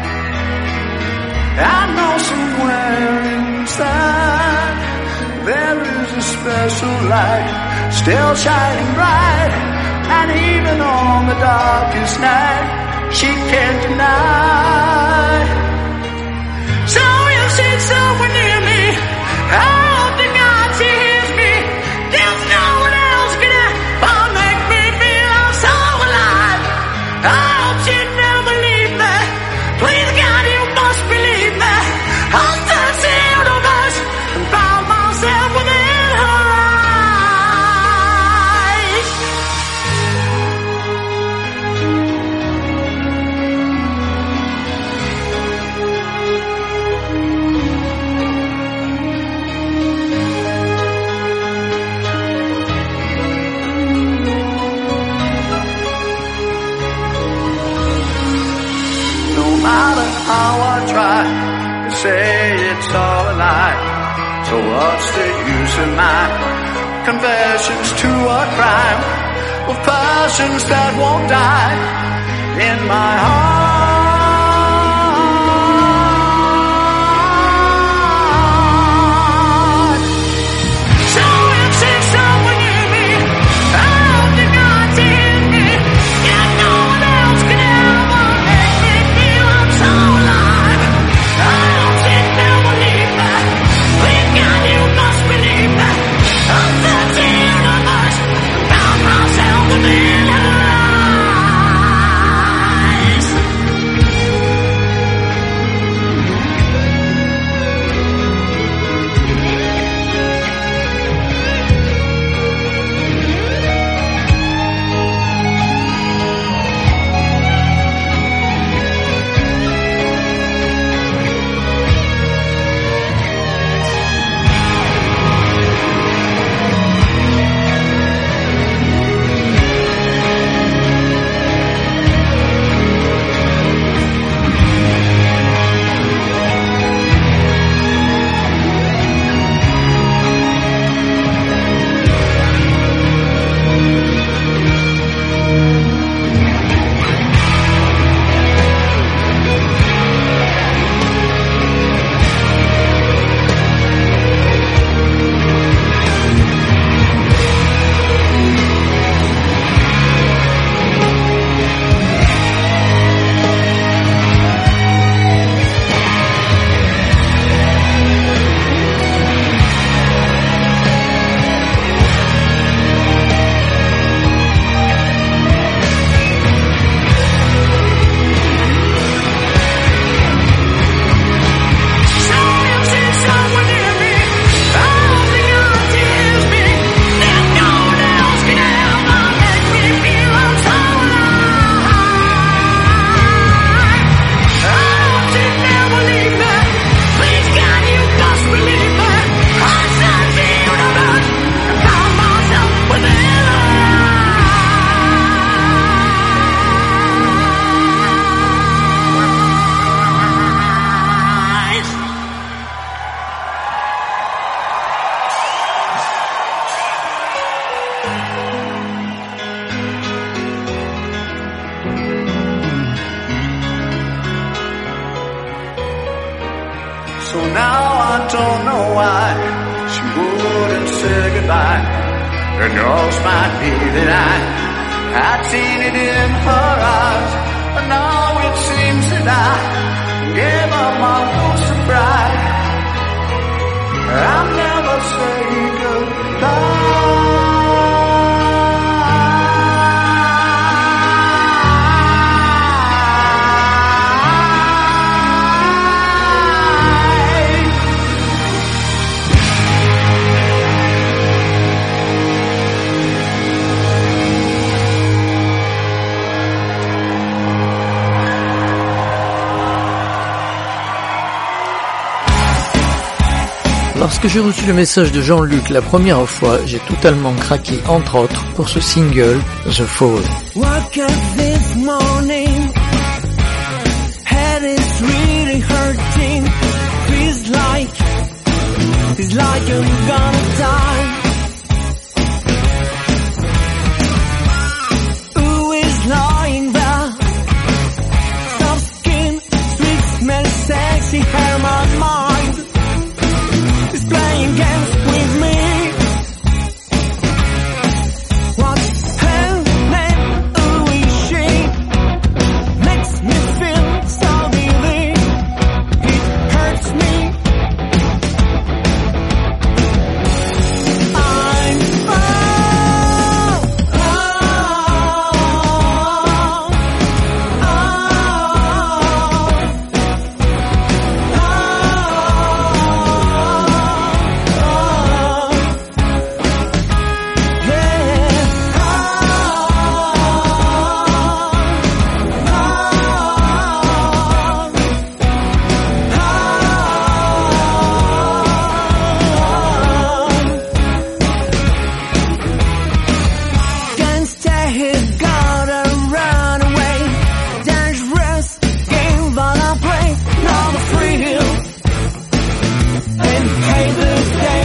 I know somewhere inside there is a special light still shining bright. And even on the darkest night she can't deny. So if she's somewhere near me, I hope to God she hears me. There's no one else can ever make me feel I'm so alive. I hope she'd never leave me. Please God, you must believe me. I'm touched the universe and found myself within her eyes. No matter how I try to say it's all a lie, so what's the use of my confessions to a crime of passions that won't die in my heart? So if she's somewhere near me, I hope to God she hears me. Yeah, no one else can ever make me feel I'm so alive. I hope she'd never leave me. Please God, you must believe me. I'm touched the universe and found myself within her eyes. So now I don't know why she wouldn't say goodbye. It just might be that I had seen it in her eyes, and now it seems that I gave up my hopes of pride. I'll never say goodbye. Lorsque j'ai reçu le message de Jean-Luc la première fois, j'ai totalement craqué, entre autres, pour ce single, The Fall. Woke up this morning, head is really hurting. Feels like, feels like I'm gonna die. Who is lying there? Soft skin, sweet smell, sexy hair, my mind is playing games with me. What's her name? Who is she? Makes me feel so guilty. It hurts me. I'm oh, oh, can't stay here, gotta run away. Dangerous game that I play, not a thrill. And hate the day.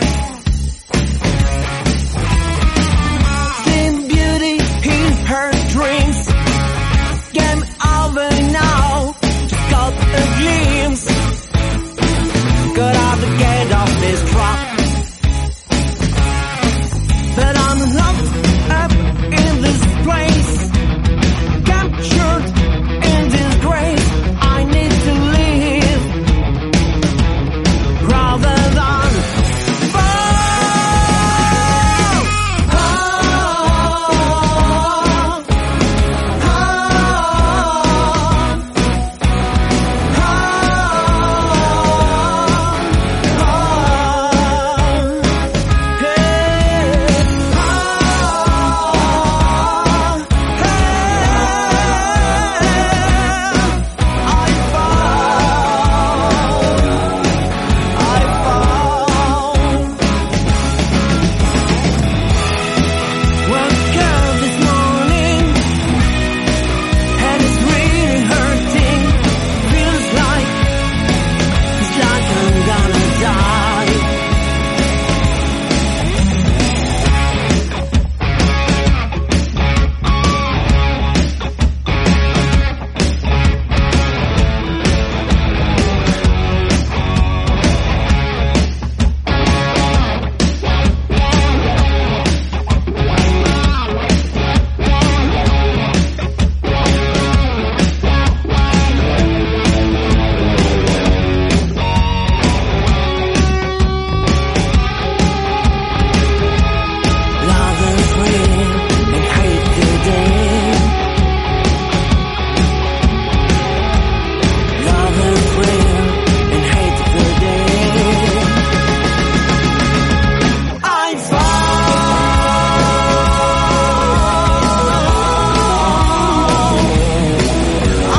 Seen beauty in her dreams. Game over now, just got a glimpse. Gotta get off this trap. But I'm locked up in this place, captured in disgrace. I need to live rather than fall. Oh, oh, Woke up this morning, and it's really hurting. Feels like, feels like I'm gonna die. Love and thrill and hate the day. Love and thrill and hate the day. I fall. I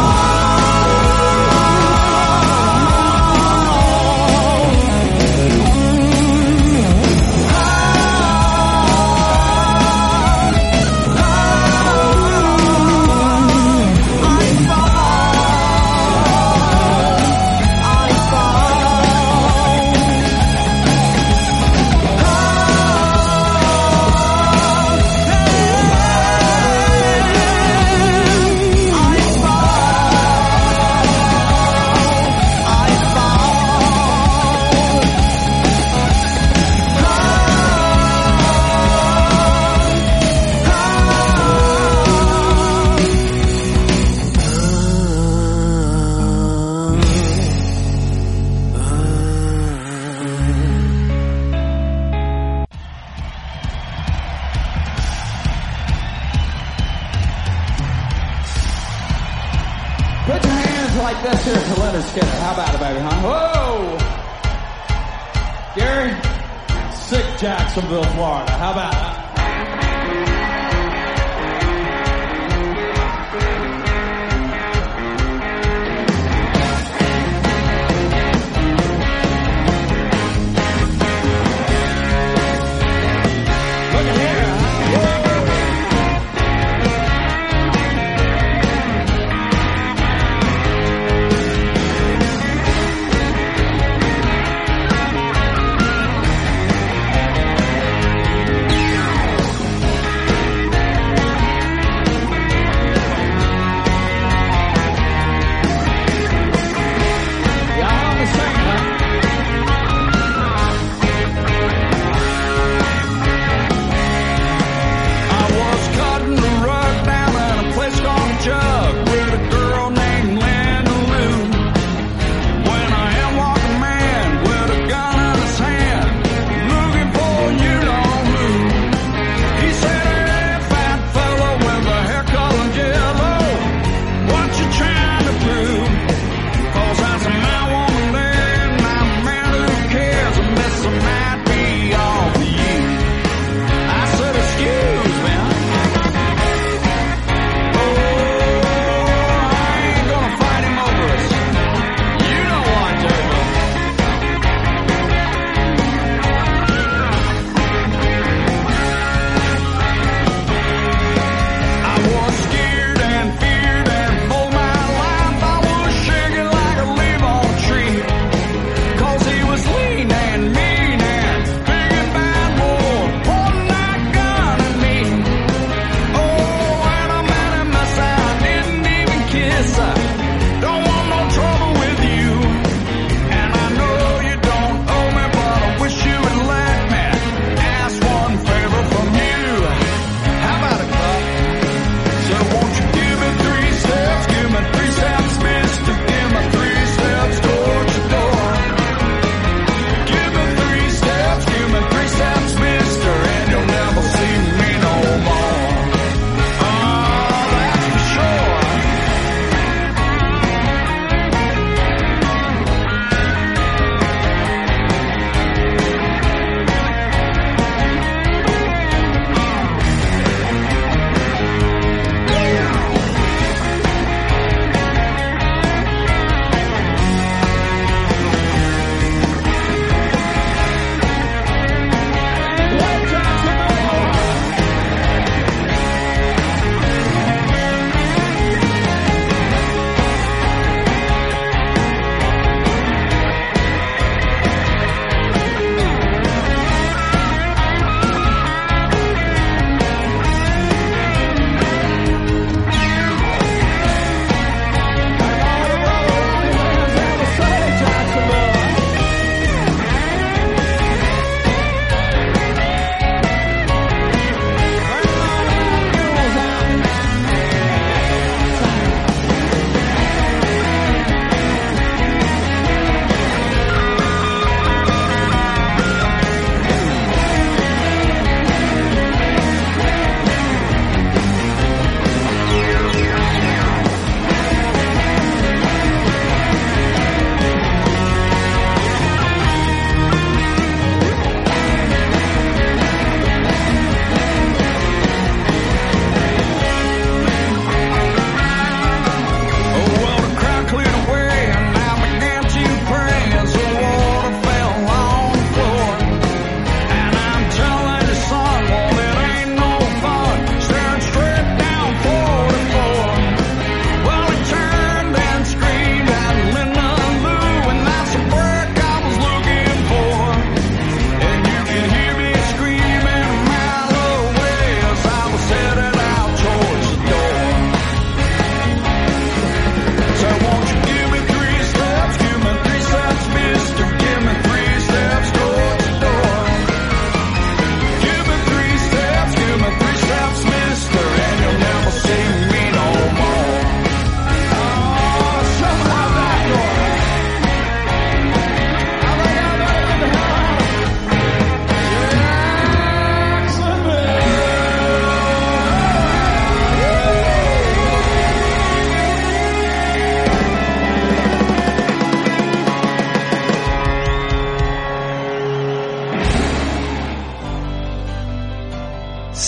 Put your hands like this here for Leonard Skinner. How about it, baby, huh? Whoa! Gary, sick Jacksonville, Florida. How about it?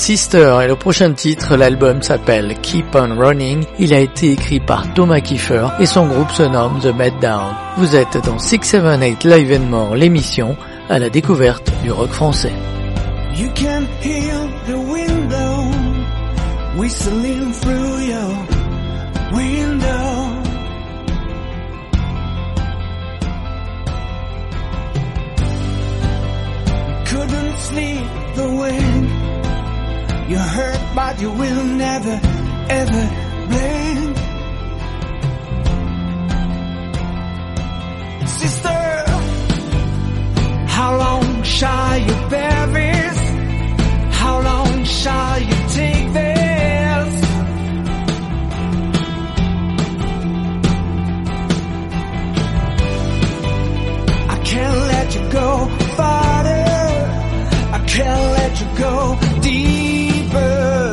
Sister est le prochain titre, l'album s'appelle Keep on Running, il a été écrit par Thomas Kiefer et son groupe se nomme The Meltdown. Vous êtes dans six seven eight Live and More, l'émission à la découverte du rock français. You can hear the window whistling through your window. Couldn't sleep the way you hurt, but you will never, ever blame. Sister, how long shall you bear this? How long shall you take this? I can't let you go farther. I can't let you go deeper.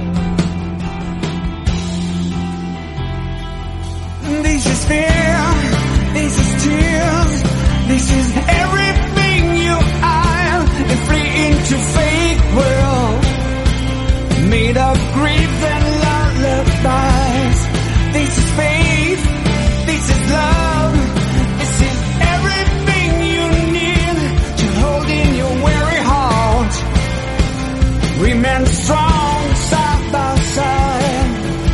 This is fear, this is tears, this is everything you are, and flee into fake world, made of grief and lullabies. This is faith, this is love, this is everything you need to hold in your weary heart. Remain strong side by side.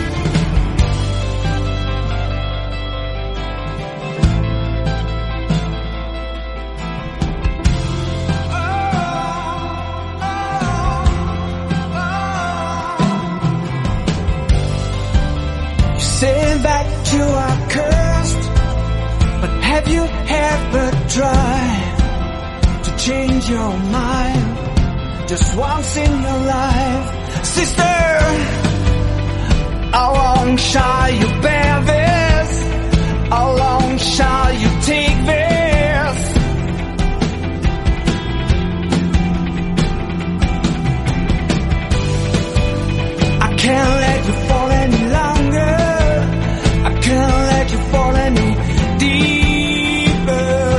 Say that you are cursed, but have you ever tried to change your mind just once in your life? Sister, how long shall you bear this? How long shall you take this? I can't let you fall any longer. I can't let you fall any deeper.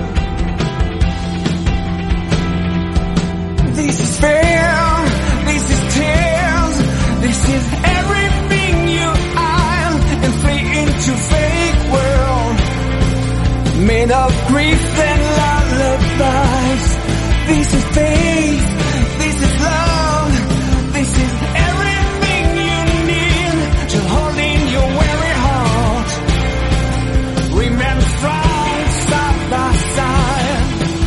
This is fear, this is tears, this is everything you are, and flee into fake world, made of grief and lullabies. This is faith, this is love, this is everything you need to hold in your weary heart. Remain strong side by side.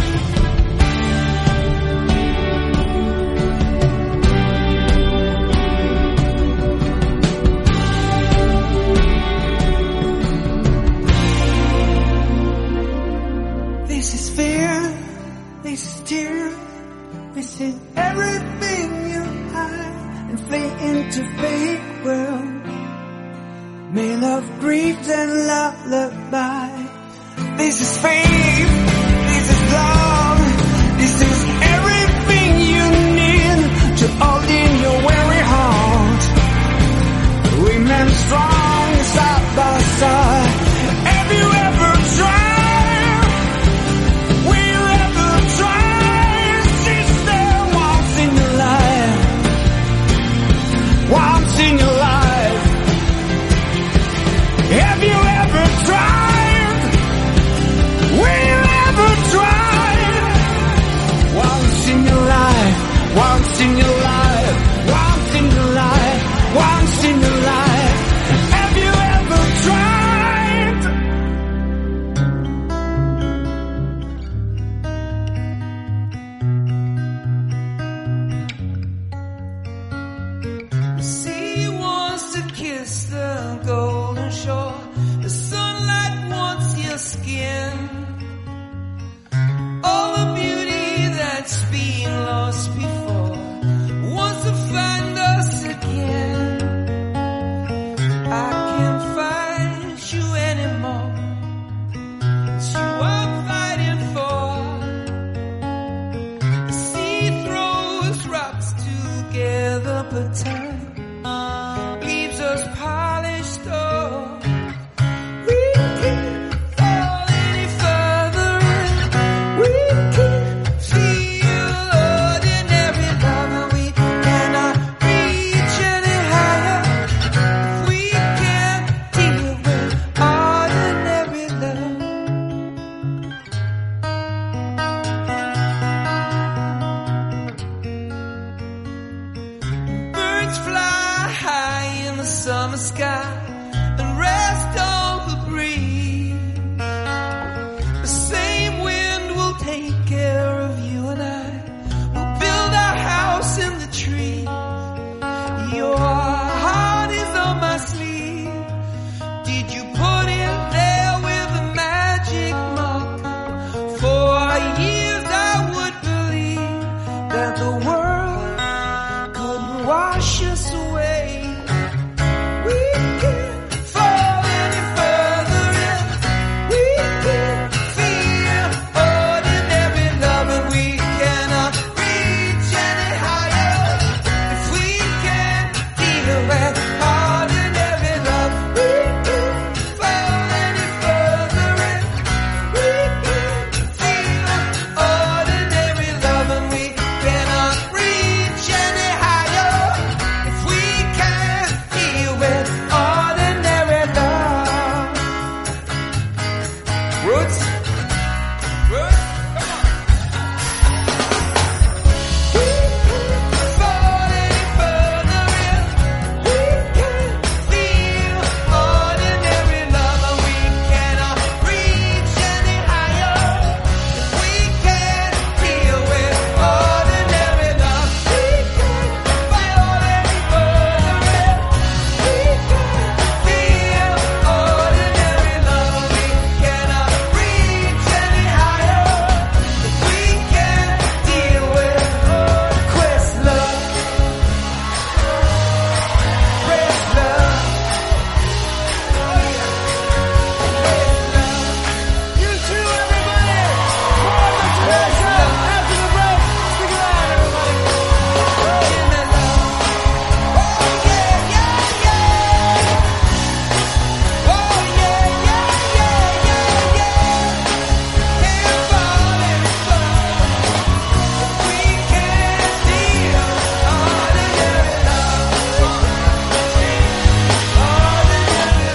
This is fear, this is tear, this is everything you hide and flee into fake world, made of grief and lullaby. This is faith, this is love, this is everything you need to hold in your weary heart. Remain strong side by side. Have you ever tried? Will you ever try? Sister, once in your life, once in your life. Have you ever tried? Will you ever try? Once in your life, once in your life, once in your life, once in your life. Have you ever tried? The sea wants to kiss the golden shore. The sunlight wants your skin. All the beauty that's been lost before wants to find us again. I can't find you anymore. It's you I'm fighting for. The sea throws rocks together, but time leaves us polished. Oh, the sky and rest on the breeze. The same wind will take care of you and I. We'll build our house in the trees. Your heart is on my sleeve. Did you put it there with a magic marker? For years I would believe that the world couldn't wash us away. We can't fall any further if we can't feel ordinary love, and we cannot reach any higher if we can't deal with ordinary love. We can't fall any further if we can't feel ordinary love, and we cannot reach any higher if we can't deal with ordinary love. Roots, roots, come on. We can't fall any further if we can't feel ordinary love, and we cannot reach any higher if we can't deal with ordinary love. We can't fall any further if we can't feel ordinary love, and we cannot reach any higher if we can't deal with quest love, quest love. Oh yeah, quest love. You too, everybody. More of the pleasure after the break. Stick around, everybody. Give me love. Oh yeah, yeah, yeah. Oh yeah, yeah, yeah, yeah, yeah. Can't fall any further if we can't deal ordinary love. Ordinary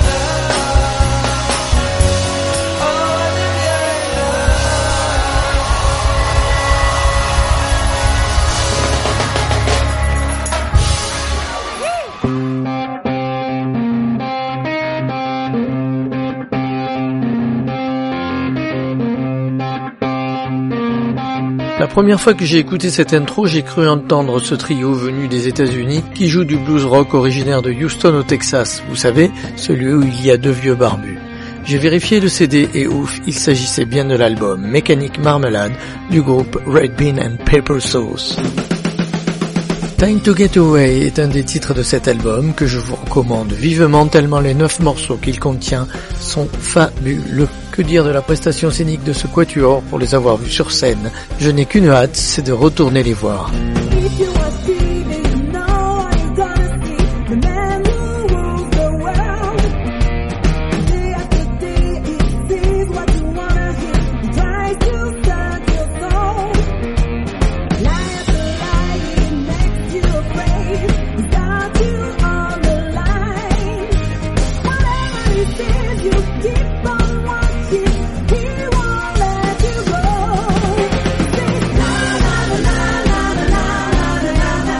La première fois que j'ai écouté cette intro, j'ai cru entendre ce trio venu des États-Unis qui joue du blues rock originaire de Houston au Texas. Vous savez, celui où il y a deux vieux barbus. J'ai vérifié le C D et ouf, il s'agissait bien de l'album Mécanique Marmelade du groupe Red Bean and Pepper Sauce. Time to Get Away est un des titres de cet album que je vous recommande vivement tellement les neuf morceaux qu'il contient sont fabuleux. Que dire de la prestation scénique de ce quatuor pour les avoir vus sur scène? Je n'ai qu'une hâte, c'est de retourner les voir. Na na na na na na na na.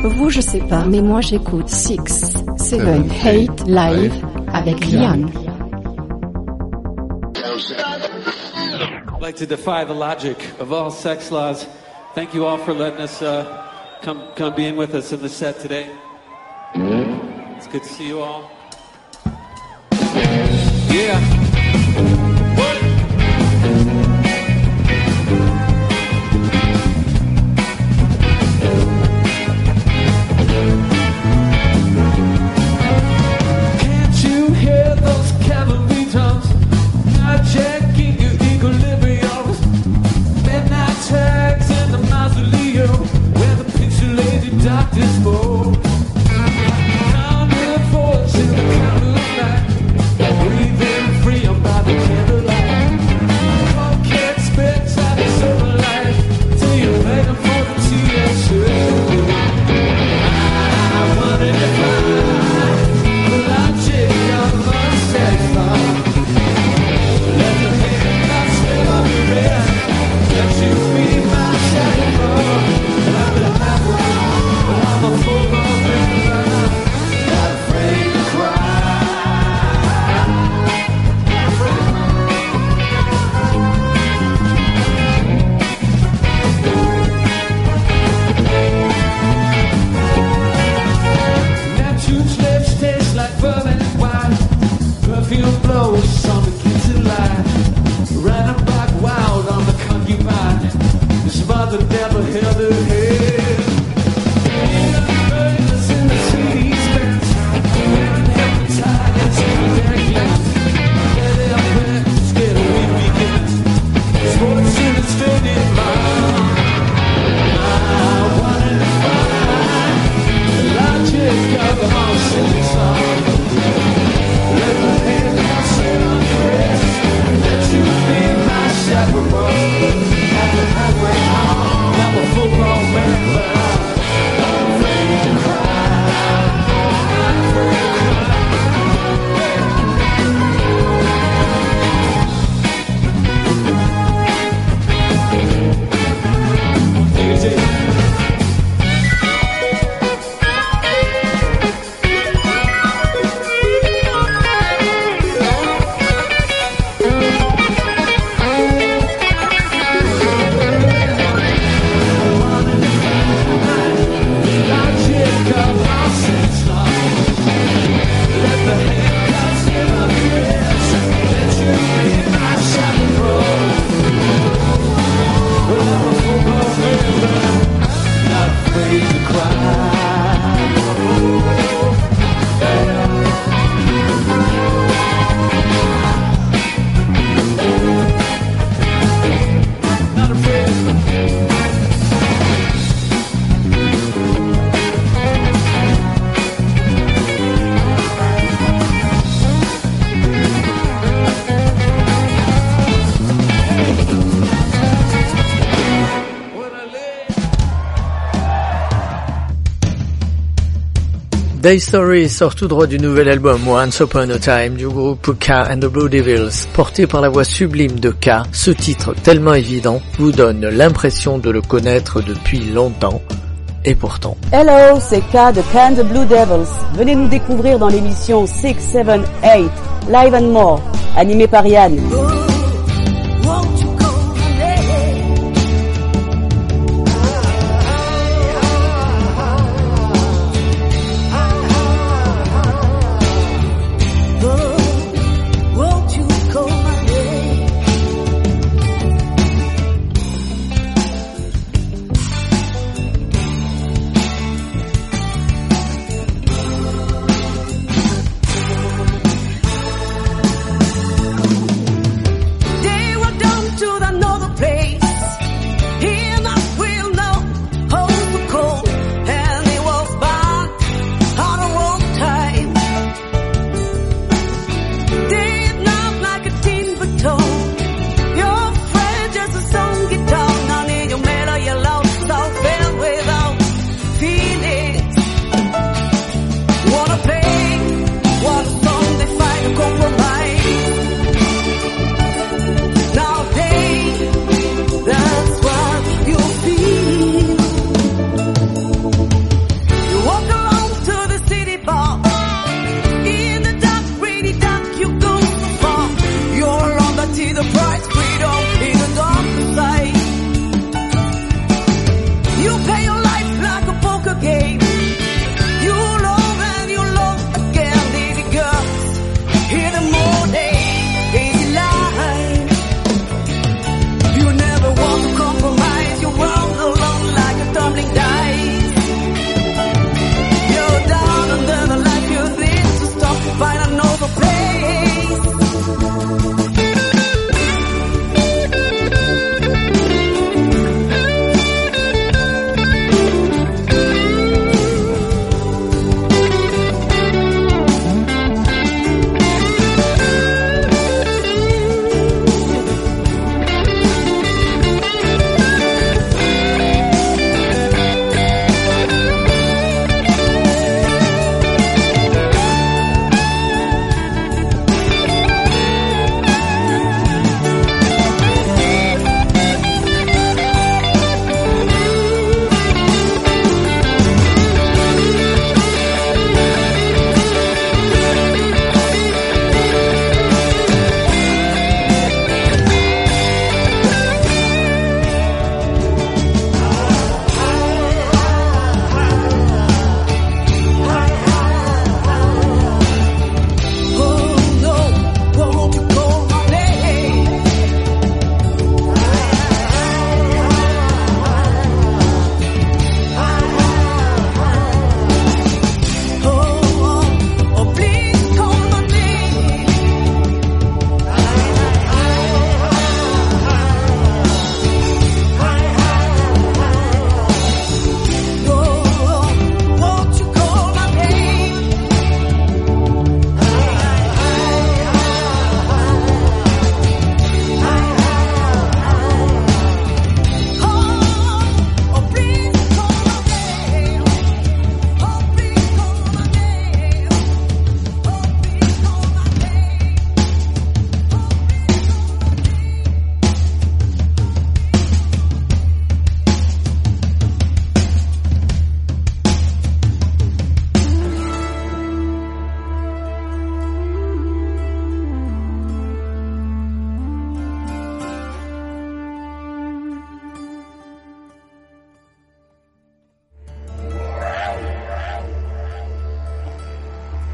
Vous, je sais pas, mais moi j'écoute six, seven, eight live avec Liam. I'd like to defy the logic of all sex laws. Thank you all for letting us uh, come come being with us in the set today. It's good to see you all. Yeah. What? Can't you hear those cavalry drums hijacking your equilibrium? Midnight tags in the mausoleum where the pixelated doctors move. Counting force in the count of night, breathing free by the candlelight. Cocaine spits out the silver light till you're waiting for the T S A. I wanted to find the logic of a sex bomb. Let the handcuffs slip on your wrist. Let you be my chaperone. I'm the halfway, but I'm a full-blown member. Not afraid to cry. Neptune's lips taste like bourbon and wine. Perfume blows on the kitchen line. Riding back wild on the concubine. This mother never held her head. Birds in the city's fence. Wearing hypnotized to their glance. Let it up and scared away weekends. Sports in the faded mind. I wanted to find the logic of the whole silly song. Let the handcuffs sit on your wrist. Let you be my chaperone. At the highway home, I'm a full-grown member. Not afraid to cry. Not afraid to cry. Easy. Day Story sort tout droit du nouvel album Once Upon a Time du groupe K and the Blue Devils. Porté par la voix sublime de K, ce titre tellement évident vous donne l'impression de le connaître depuis longtemps. Et pourtant. Hello, c'est K de K and the Blue Devils. Venez nous découvrir dans l'émission six, seven, eight, Live and More, animée par Yann.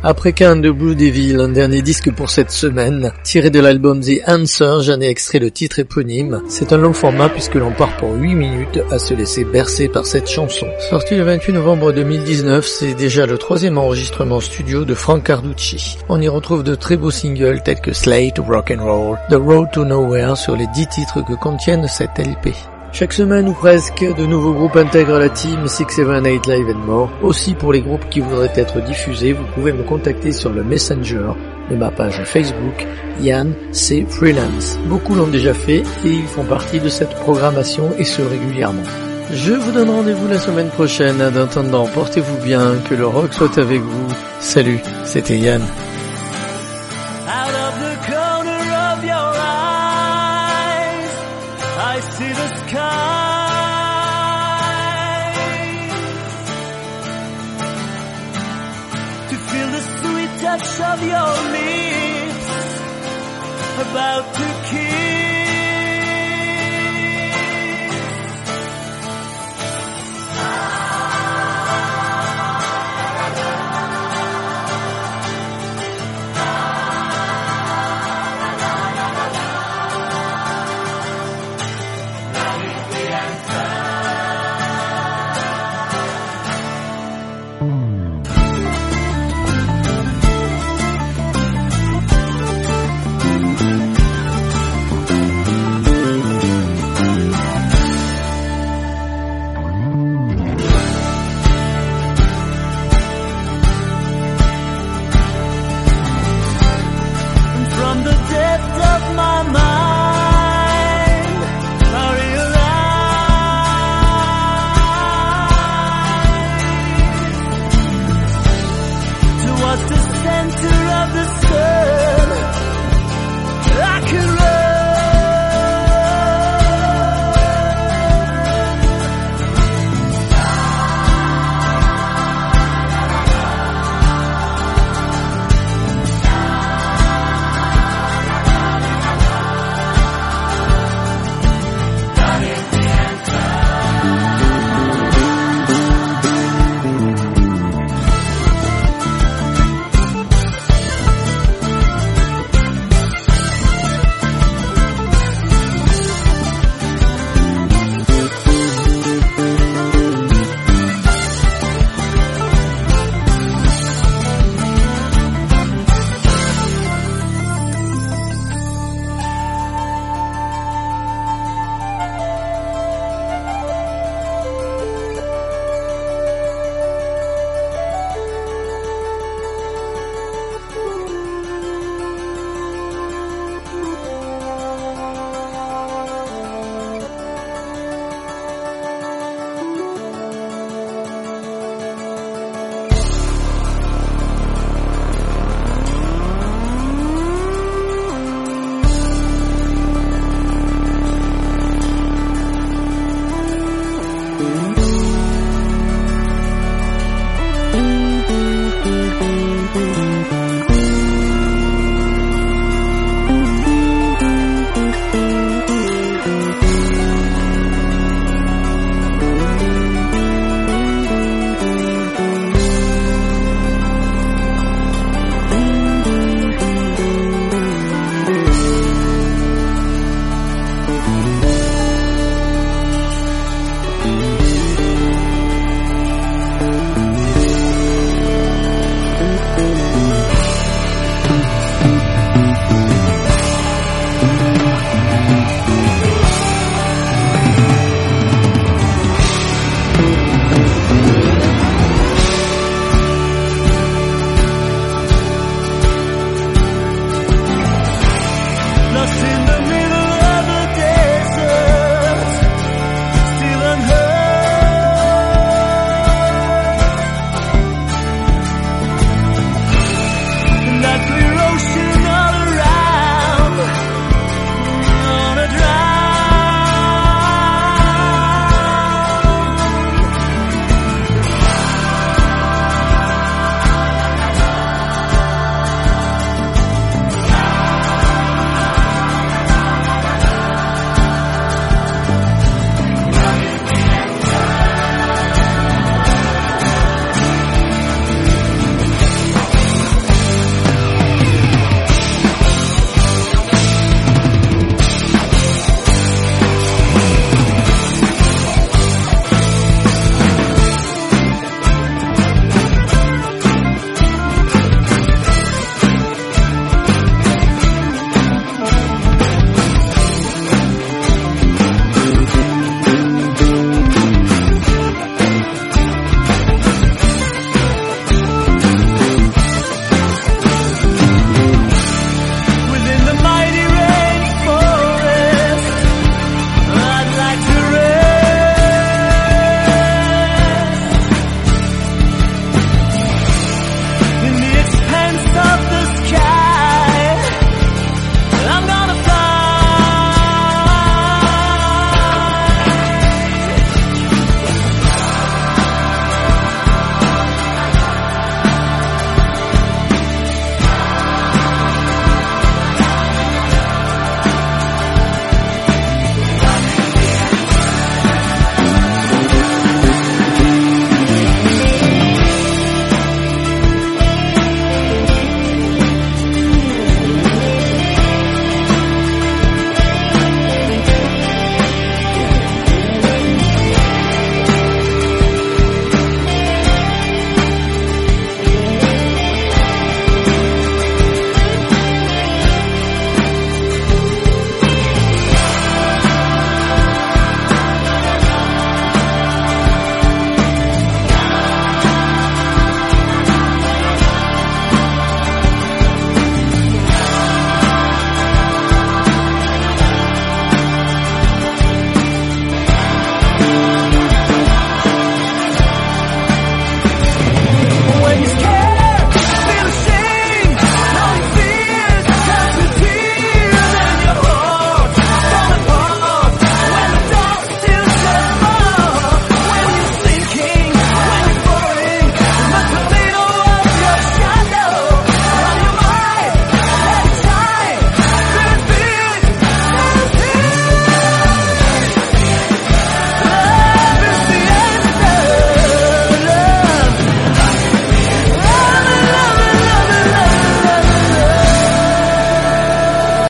Après Kind of Blue Devil, un dernier disque pour cette semaine, tiré de l'album The Answer, j'en ai extrait le titre éponyme. C'est un long format puisque l'on part pour huit minutes à se laisser bercer par cette chanson. Sorti le vingt-huit novembre deux mille dix-neuf, c'est déjà le troisième enregistrement studio de Frank Carducci. On y retrouve de très beaux singles tels que Slate, Rock'n'Roll, The Road to Nowhere sur les dix titres que contiennent cette L P. Chaque semaine ou presque, de nouveaux groupes intègrent la team six seven eight Live and More. Aussi pour les groupes qui voudraient être diffusés, vous pouvez me contacter sur le Messenger de ma page Facebook, Yann C. Freelance. Beaucoup l'ont déjà fait et ils font partie de cette programmation et ce régulièrement. Je vous donne rendez-vous la semaine prochaine. En attendant, portez-vous bien, que le rock soit avec vous. Salut, c'était Yann. Out of the corner of your eyes, I see the sky. To feel the sweet touch of your lips, about to kiss. Mm-hmm.